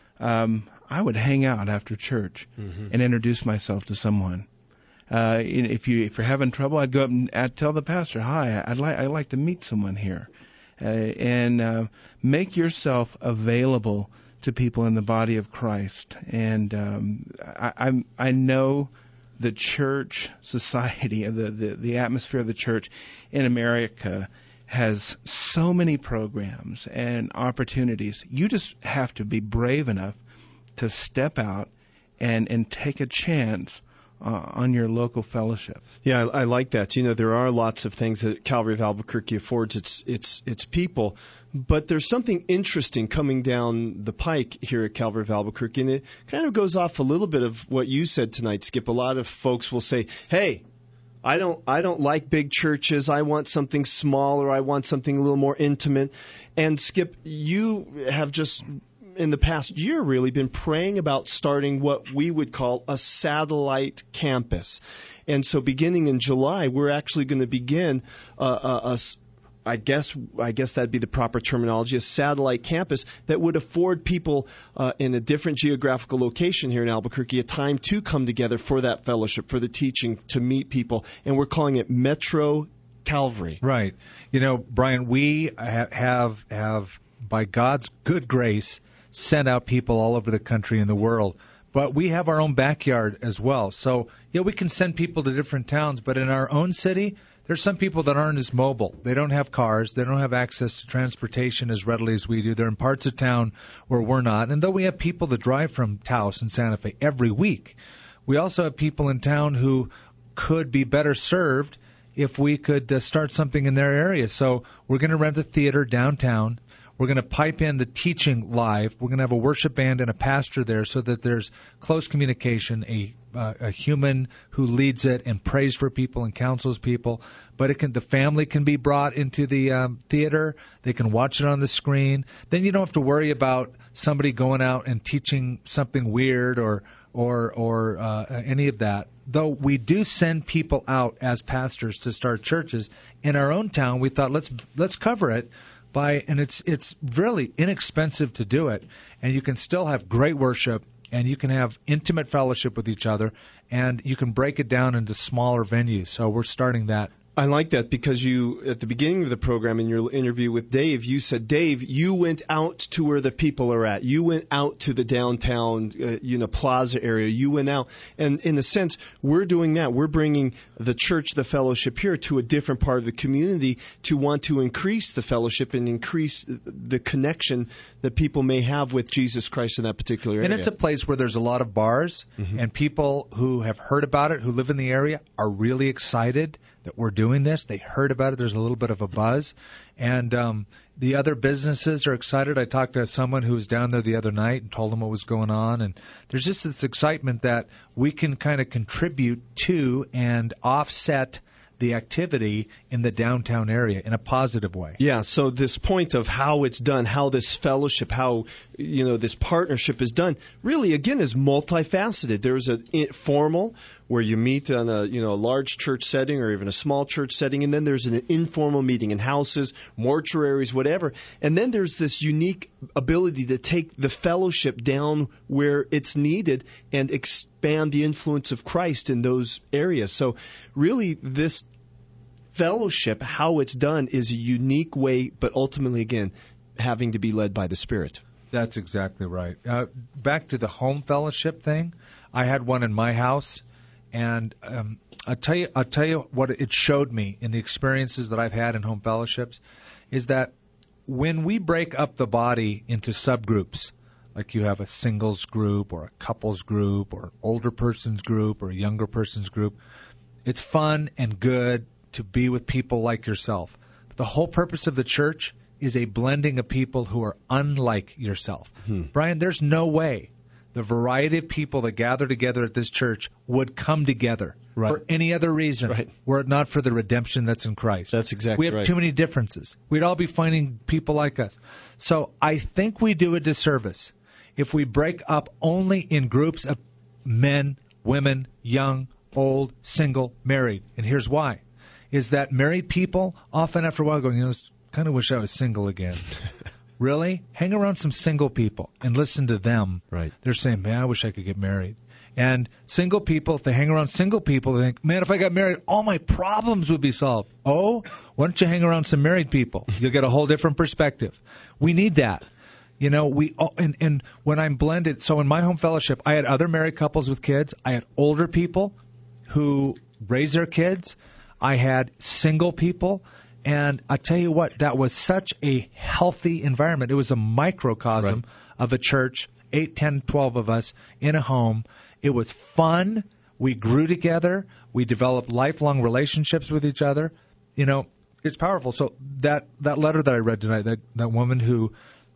um, I would hang out after church mm-hmm. and introduce myself to someone. Uh, if you if you're having trouble, I'd go up and I'd tell the pastor, "Hi, I'd like I'd like to meet someone here," uh, and uh, make yourself available to people in the body of Christ. And um, I I'm, I know. The church society, the, the the atmosphere of the church in America has so many programs and opportunities. You just have to be brave enough to step out and, and take a chance uh, on your local fellowship. Yeah, I, I like that. You know, there are lots of things that Calvary of Albuquerque affords its its its people. But there's something interesting coming down the pike here at Calvary of Albuquerque, and it kind of goes off a little bit of what you said tonight, Skip. A lot of folks will say, hey, I don't I don't like big churches. I want something smaller. I want something a little more intimate. And, Skip, you have just, in the past year, really been praying about starting what we would call a satellite campus. And so beginning in July, we're actually going to begin a, a, a I guess I guess that'd be the proper terminology, a satellite campus that would afford people uh, in a different geographical location here in Albuquerque a time to come together for that fellowship, for the teaching, to meet people. And we're calling it Metro Calvary. Right. You know, Brian, we ha- have have by God's good grace sent out people all over the country and the world. But we have our own backyard as well. So, yeah, we can send people to different towns, but in our own city, there's some people that aren't as mobile. They don't have cars. They don't have access to transportation as readily as we do. They're in parts of town where we're not. And though we have people that drive from Taos and Santa Fe every week, we also have people in town who could be better served if we could uh, start something in their area. So we're going to rent a theater downtown. We're going to pipe in the teaching live. We're going to have a worship band and a pastor there so that there's close communication, a uh, a human who leads it and prays for people and counsels people. But it can the family can be brought into the um, theater. They can watch it on the screen. Then you don't have to worry about somebody going out and teaching something weird or or or uh, any of that. Though we do send people out as pastors to start churches in our own town, we thought let's let's cover it. By and it's it's really inexpensive to do it, and you can still have great worship, and you can have intimate fellowship with each other, and you can break it down into smaller venues. So we're starting that. I like that because you, at the beginning of the program in your interview with Dave, you said, Dave, you went out to where the people are at. You went out to the downtown, uh, you know, plaza area. You went out. And in a sense, we're doing that. We're bringing the church, the fellowship here to a different part of the community to want to increase the fellowship and increase the connection that people may have with Jesus Christ in that particular area. And it's a place where there's a lot of bars, mm-hmm. and people who have heard about it, who live in the area, are really excited that we're doing this. They heard about it. There's a little bit of a buzz. And um, the other businesses are excited. I talked to someone who was down there the other night and told them what was going on. And there's just this excitement that we can kind of contribute to and offset the activity in the downtown area in a positive way. Yeah, so this point of how it's done, how this fellowship, how, you know, this partnership is done, really, again, is multifaceted. There's a formal where you meet on a, you know, a large church setting or even a small church setting, and then there's an informal meeting in houses, mortuaries, whatever. And then there's this unique ability to take the fellowship down where it's needed and expand the influence of Christ in those areas. So really, this fellowship, how it's done, is a unique way, but ultimately, again, having to be led by the Spirit. That's exactly right. Uh, back to the home fellowship thing, I had one in my house, and um, I'll tell you, I'll tell you what it showed me in the experiences that I've had in home fellowships, is that when we break up the body into subgroups, like you have a singles group or a couples group or older person's group or a younger person's group, it's fun and good to be with people like yourself. The whole purpose of the church is a blending of people who are unlike yourself. Hmm. Brian, there's no way the variety of people that gather together at this church would come together right. for any other reason right. were it not for the redemption that's in Christ. That's exactly right. We have right. too many differences. We'd all be finding people like us. So I think we do a disservice if we break up only in groups of men, women, young, old, single, married. And here's why. Is that married people often after a while going, you know, I kind of wish I was single again. Really? Hang around some single people and listen to them. Right. They're saying, man, I wish I could get married. And single people, if they hang around single people, they think, man, if I got married, all my problems would be solved. Oh, why don't you hang around some married people? You'll get a whole different perspective. We need that. You know, we and, and when I'm blended, so in my home fellowship, I had other married couples with kids. I had older people who raise their kids. I had single people. And I tell you what, that was such a healthy environment. It was a microcosm right. of a church, eight, ten, twelve of us in a home. It was fun. We grew together. We developed lifelong relationships with each other. You know, it's powerful. So that, that letter that I read tonight, that, that woman who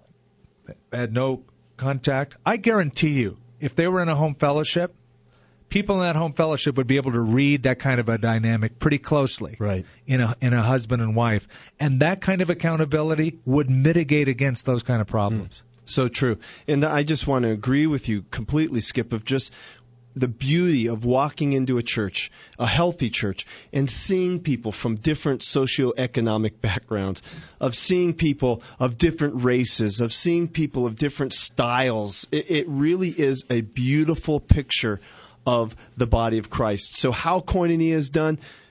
had no contact, I guarantee you, if they were in a home fellowship, people in that home fellowship would be able to read that kind of a dynamic pretty closely right. in a in a husband and wife. And that kind of accountability would mitigate against those kind of problems. Mm. So true. And I just want to agree with you completely, Skip, of just the beauty of walking into a church, a healthy church, and seeing people from different socioeconomic backgrounds, of seeing people of different races, of seeing people of different styles. It, it really is a beautiful picture of the body of Christ. So how Koinonia is done,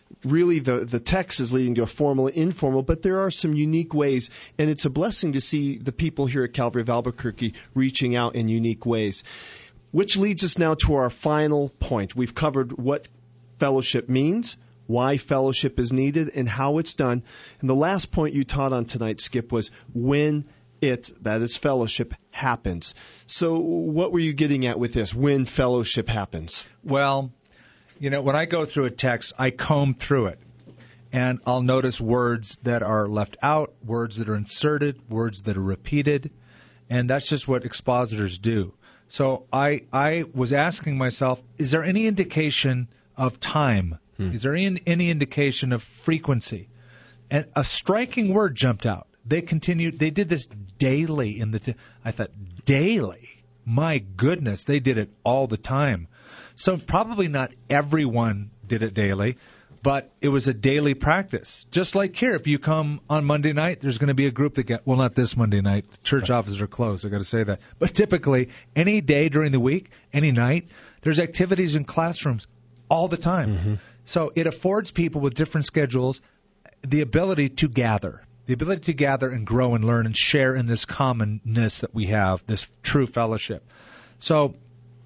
really the, the text is leading to a formal and informal, but there are some unique ways, and it's a blessing to see the people here at Calvary of Albuquerque reaching out in unique ways. Which leads us now to our final point. We've covered what fellowship means, why fellowship is needed, and how it's done. And the last point you taught on tonight, Skip, was when it, that is fellowship, happens. So what were you getting at with this, when fellowship happens? Well, you know, when I go through a text, I comb through it. And I'll notice words that are left out, words that are inserted, words that are repeated. And that's just what expositors do. So I I was asking myself, is there any indication of time? Hmm. Is there any, any indication of frequency? And a striking word jumped out. They continued. They did this daily in the. T- I thought, daily? My goodness, they did it all the time. So probably not everyone did it daily, but it was a daily practice. Just like here, if you come on Monday night, there's going to be a group that get, well, not this Monday night. The church offices are closed. I've got to say that. But typically, any day during the week, any night, there's activities in classrooms all the time. Mm-hmm. So it affords people with different schedules the ability to gather, the ability to gather and grow and learn and share in this commonness that we have, this true fellowship. So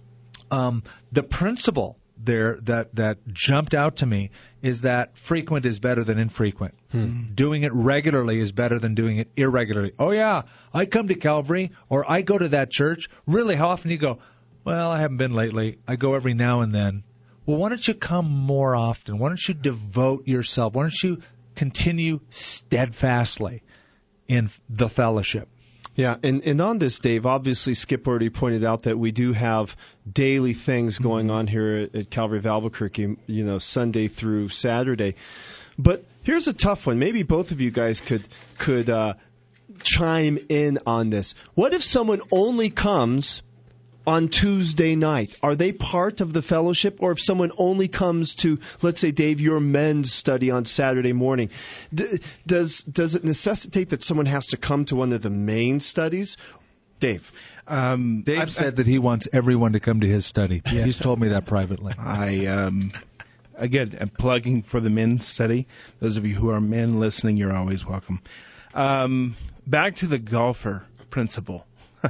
um, the principle there that, that jumped out to me is that frequent is better than infrequent. Hmm. Doing it regularly is better than doing it irregularly. Oh, yeah, I come to Calvary or I go to that church. Really, how often do you go? Well, I haven't been lately. I go every now and then. Well, why don't you come more often? Why don't you devote yourself? Why don't you continue steadfastly in the fellowship? Yeah, and, and on this, Dave, obviously Skip already pointed out that we do have daily things going on here at, at Calvary of Albuquerque, you know, Sunday through Saturday. But here's a tough one. Maybe both of you guys could could uh, chime in on this. What if someone only comes on Tuesday night? Are they part of the fellowship? Or if someone only comes to, let's say, Dave, your men's study on Saturday morning, d- does does it necessitate that someone has to come to one of the main studies? Dave? Um, Dave I've, said I've, that he wants everyone to come to his study. Yeah. He's told me that privately. I, um, again, I'm plugging for the men's study. Those of you who are men listening, you're always welcome. Um, back to the golfer principle.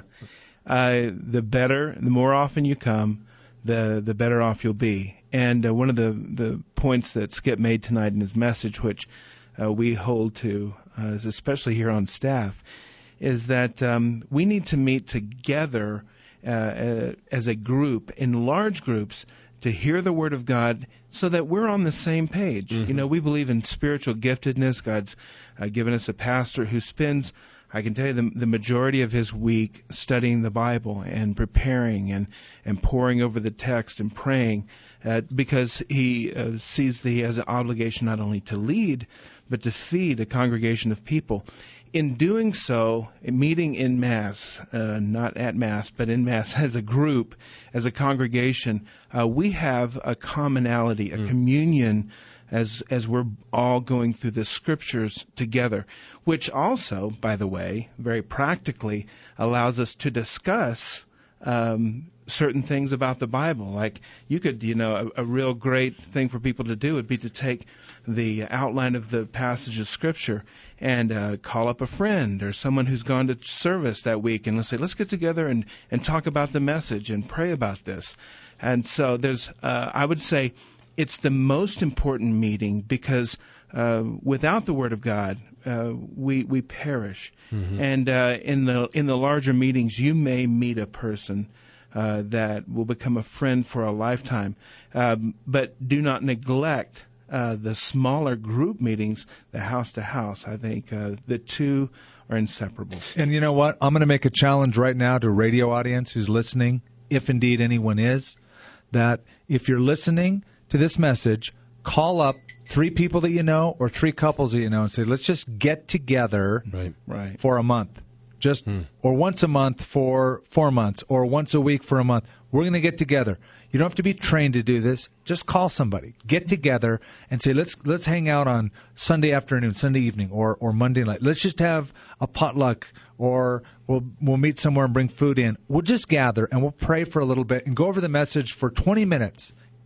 Uh, the better, the more often you come, the the better off you'll be. And uh, one of the, the points that Skip made tonight in his message, which uh, we hold to, uh, especially here on staff, is that um, we need to meet together uh, uh, as a group, in large groups, to hear the Word of God so that we're on the same page. Mm-hmm. You know, we believe in spiritual giftedness. God's uh, given us a pastor who spends, I can tell you, the, the majority of his week studying the Bible and preparing and, and poring over the text and praying uh, because he uh, sees that he has an obligation not only to lead, but to feed a congregation of people. In doing so, meeting in Mass, uh, not at Mass, but in Mass as a group, as a congregation, uh, we have a commonality, a mm. communion as as we're all going through the Scriptures together, which also, by the way, very practically allows us to discuss um, certain things about the Bible. Like you could, you know, a, a real great thing for people to do would be to take the outline of the passage of Scripture and uh, call up a friend or someone who's gone to service that week and let's say, let's get together and, and talk about the message and pray about this. And so there's, uh, I would say, it's the most important meeting because uh, without the Word of God, uh, we we perish. Mm-hmm. And uh, in the in the larger meetings, you may meet a person uh, that will become a friend for a lifetime. Um, but do not neglect uh, the smaller group meetings, the house to house. I think uh, the two are inseparable. And you know what? I'm going to make a challenge right now to a radio audience who's listening, if indeed anyone is, that if you're listening to this message, call up three people that you know or three couples that you know and say, let's just get together right, right. for a month. Just hmm. or once a month for four months or once a week for a month. We're going to get together. You don't have to be trained to do this. Just call somebody. Get together and say, let's let's hang out on Sunday afternoon, Sunday evening, or, or Monday night. Let's just have a potluck, or we'll we'll meet somewhere and bring food in. We'll just gather and we'll pray for a little bit and go over the message for twenty minutes.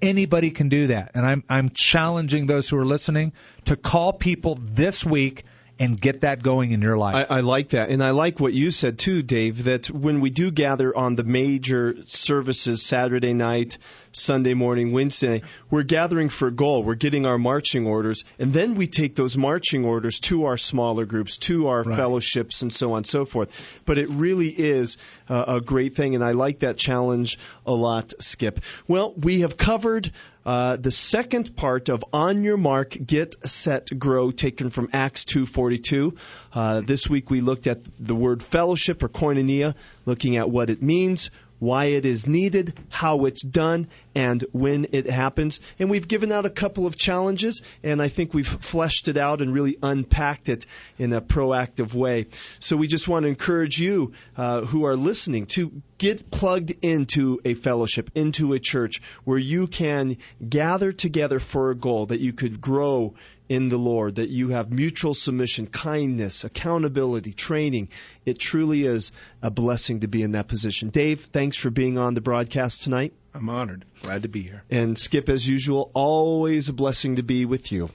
Anybody can do that. And I'm I'm challenging those who are listening to call people this week and get that going in your life. I, I like that. And I like what you said, too, Dave, that when we do gather on the major services, Saturday night, Sunday morning, Wednesday night, we're gathering for a goal. We're getting our marching orders, and then we take those marching orders to our smaller groups, to our right. fellowships, and so on and so forth. But it really is uh, a great thing, and I like that challenge a lot, Skip. Well, we have covered Uh, the second part of On Your Mark, Get Set, Grow, taken from Acts two forty-two. Uh, this week we looked at the word fellowship or koinonia, looking at what it means, why it is needed, how it's done, and when it happens. And we've given out a couple of challenges, and I think we've fleshed it out and really unpacked it in a proactive way. So we just want to encourage you uh, who are listening to get plugged into a fellowship, into a church where you can gather together for a goal, that you could grow in the Lord, that you have mutual submission, kindness, accountability, training. It truly is a blessing to be in that position. Dave, thanks for being on the broadcast tonight. I'm honored. Glad to be here. And Skip, as usual, always a blessing to be with you.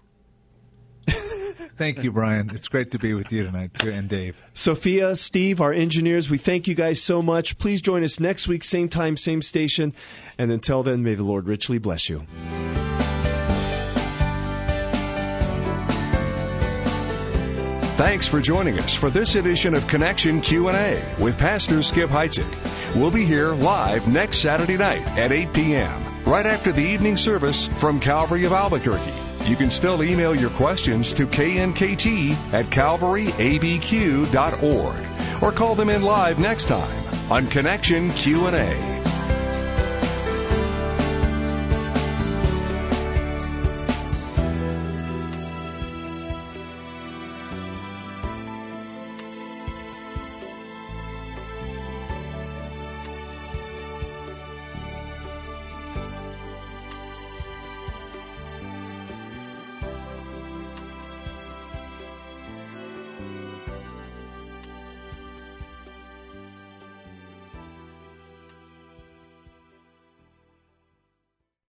Thank you, Brian. It's great to be with you tonight, too, and Dave. Sophia, Steve, our engineers, we thank you guys so much. Please join us next week, same time, same station. And until then, may the Lord richly bless you. Thanks for joining us for this edition of Connection Q and A with Pastor Skip Heitzig. We'll be here live next Saturday night at eight p.m., right after the evening service from Calvary of Albuquerque. You can still email your questions to K N K T at calvary a b q dot org or call them in live next time on Connection Q and A.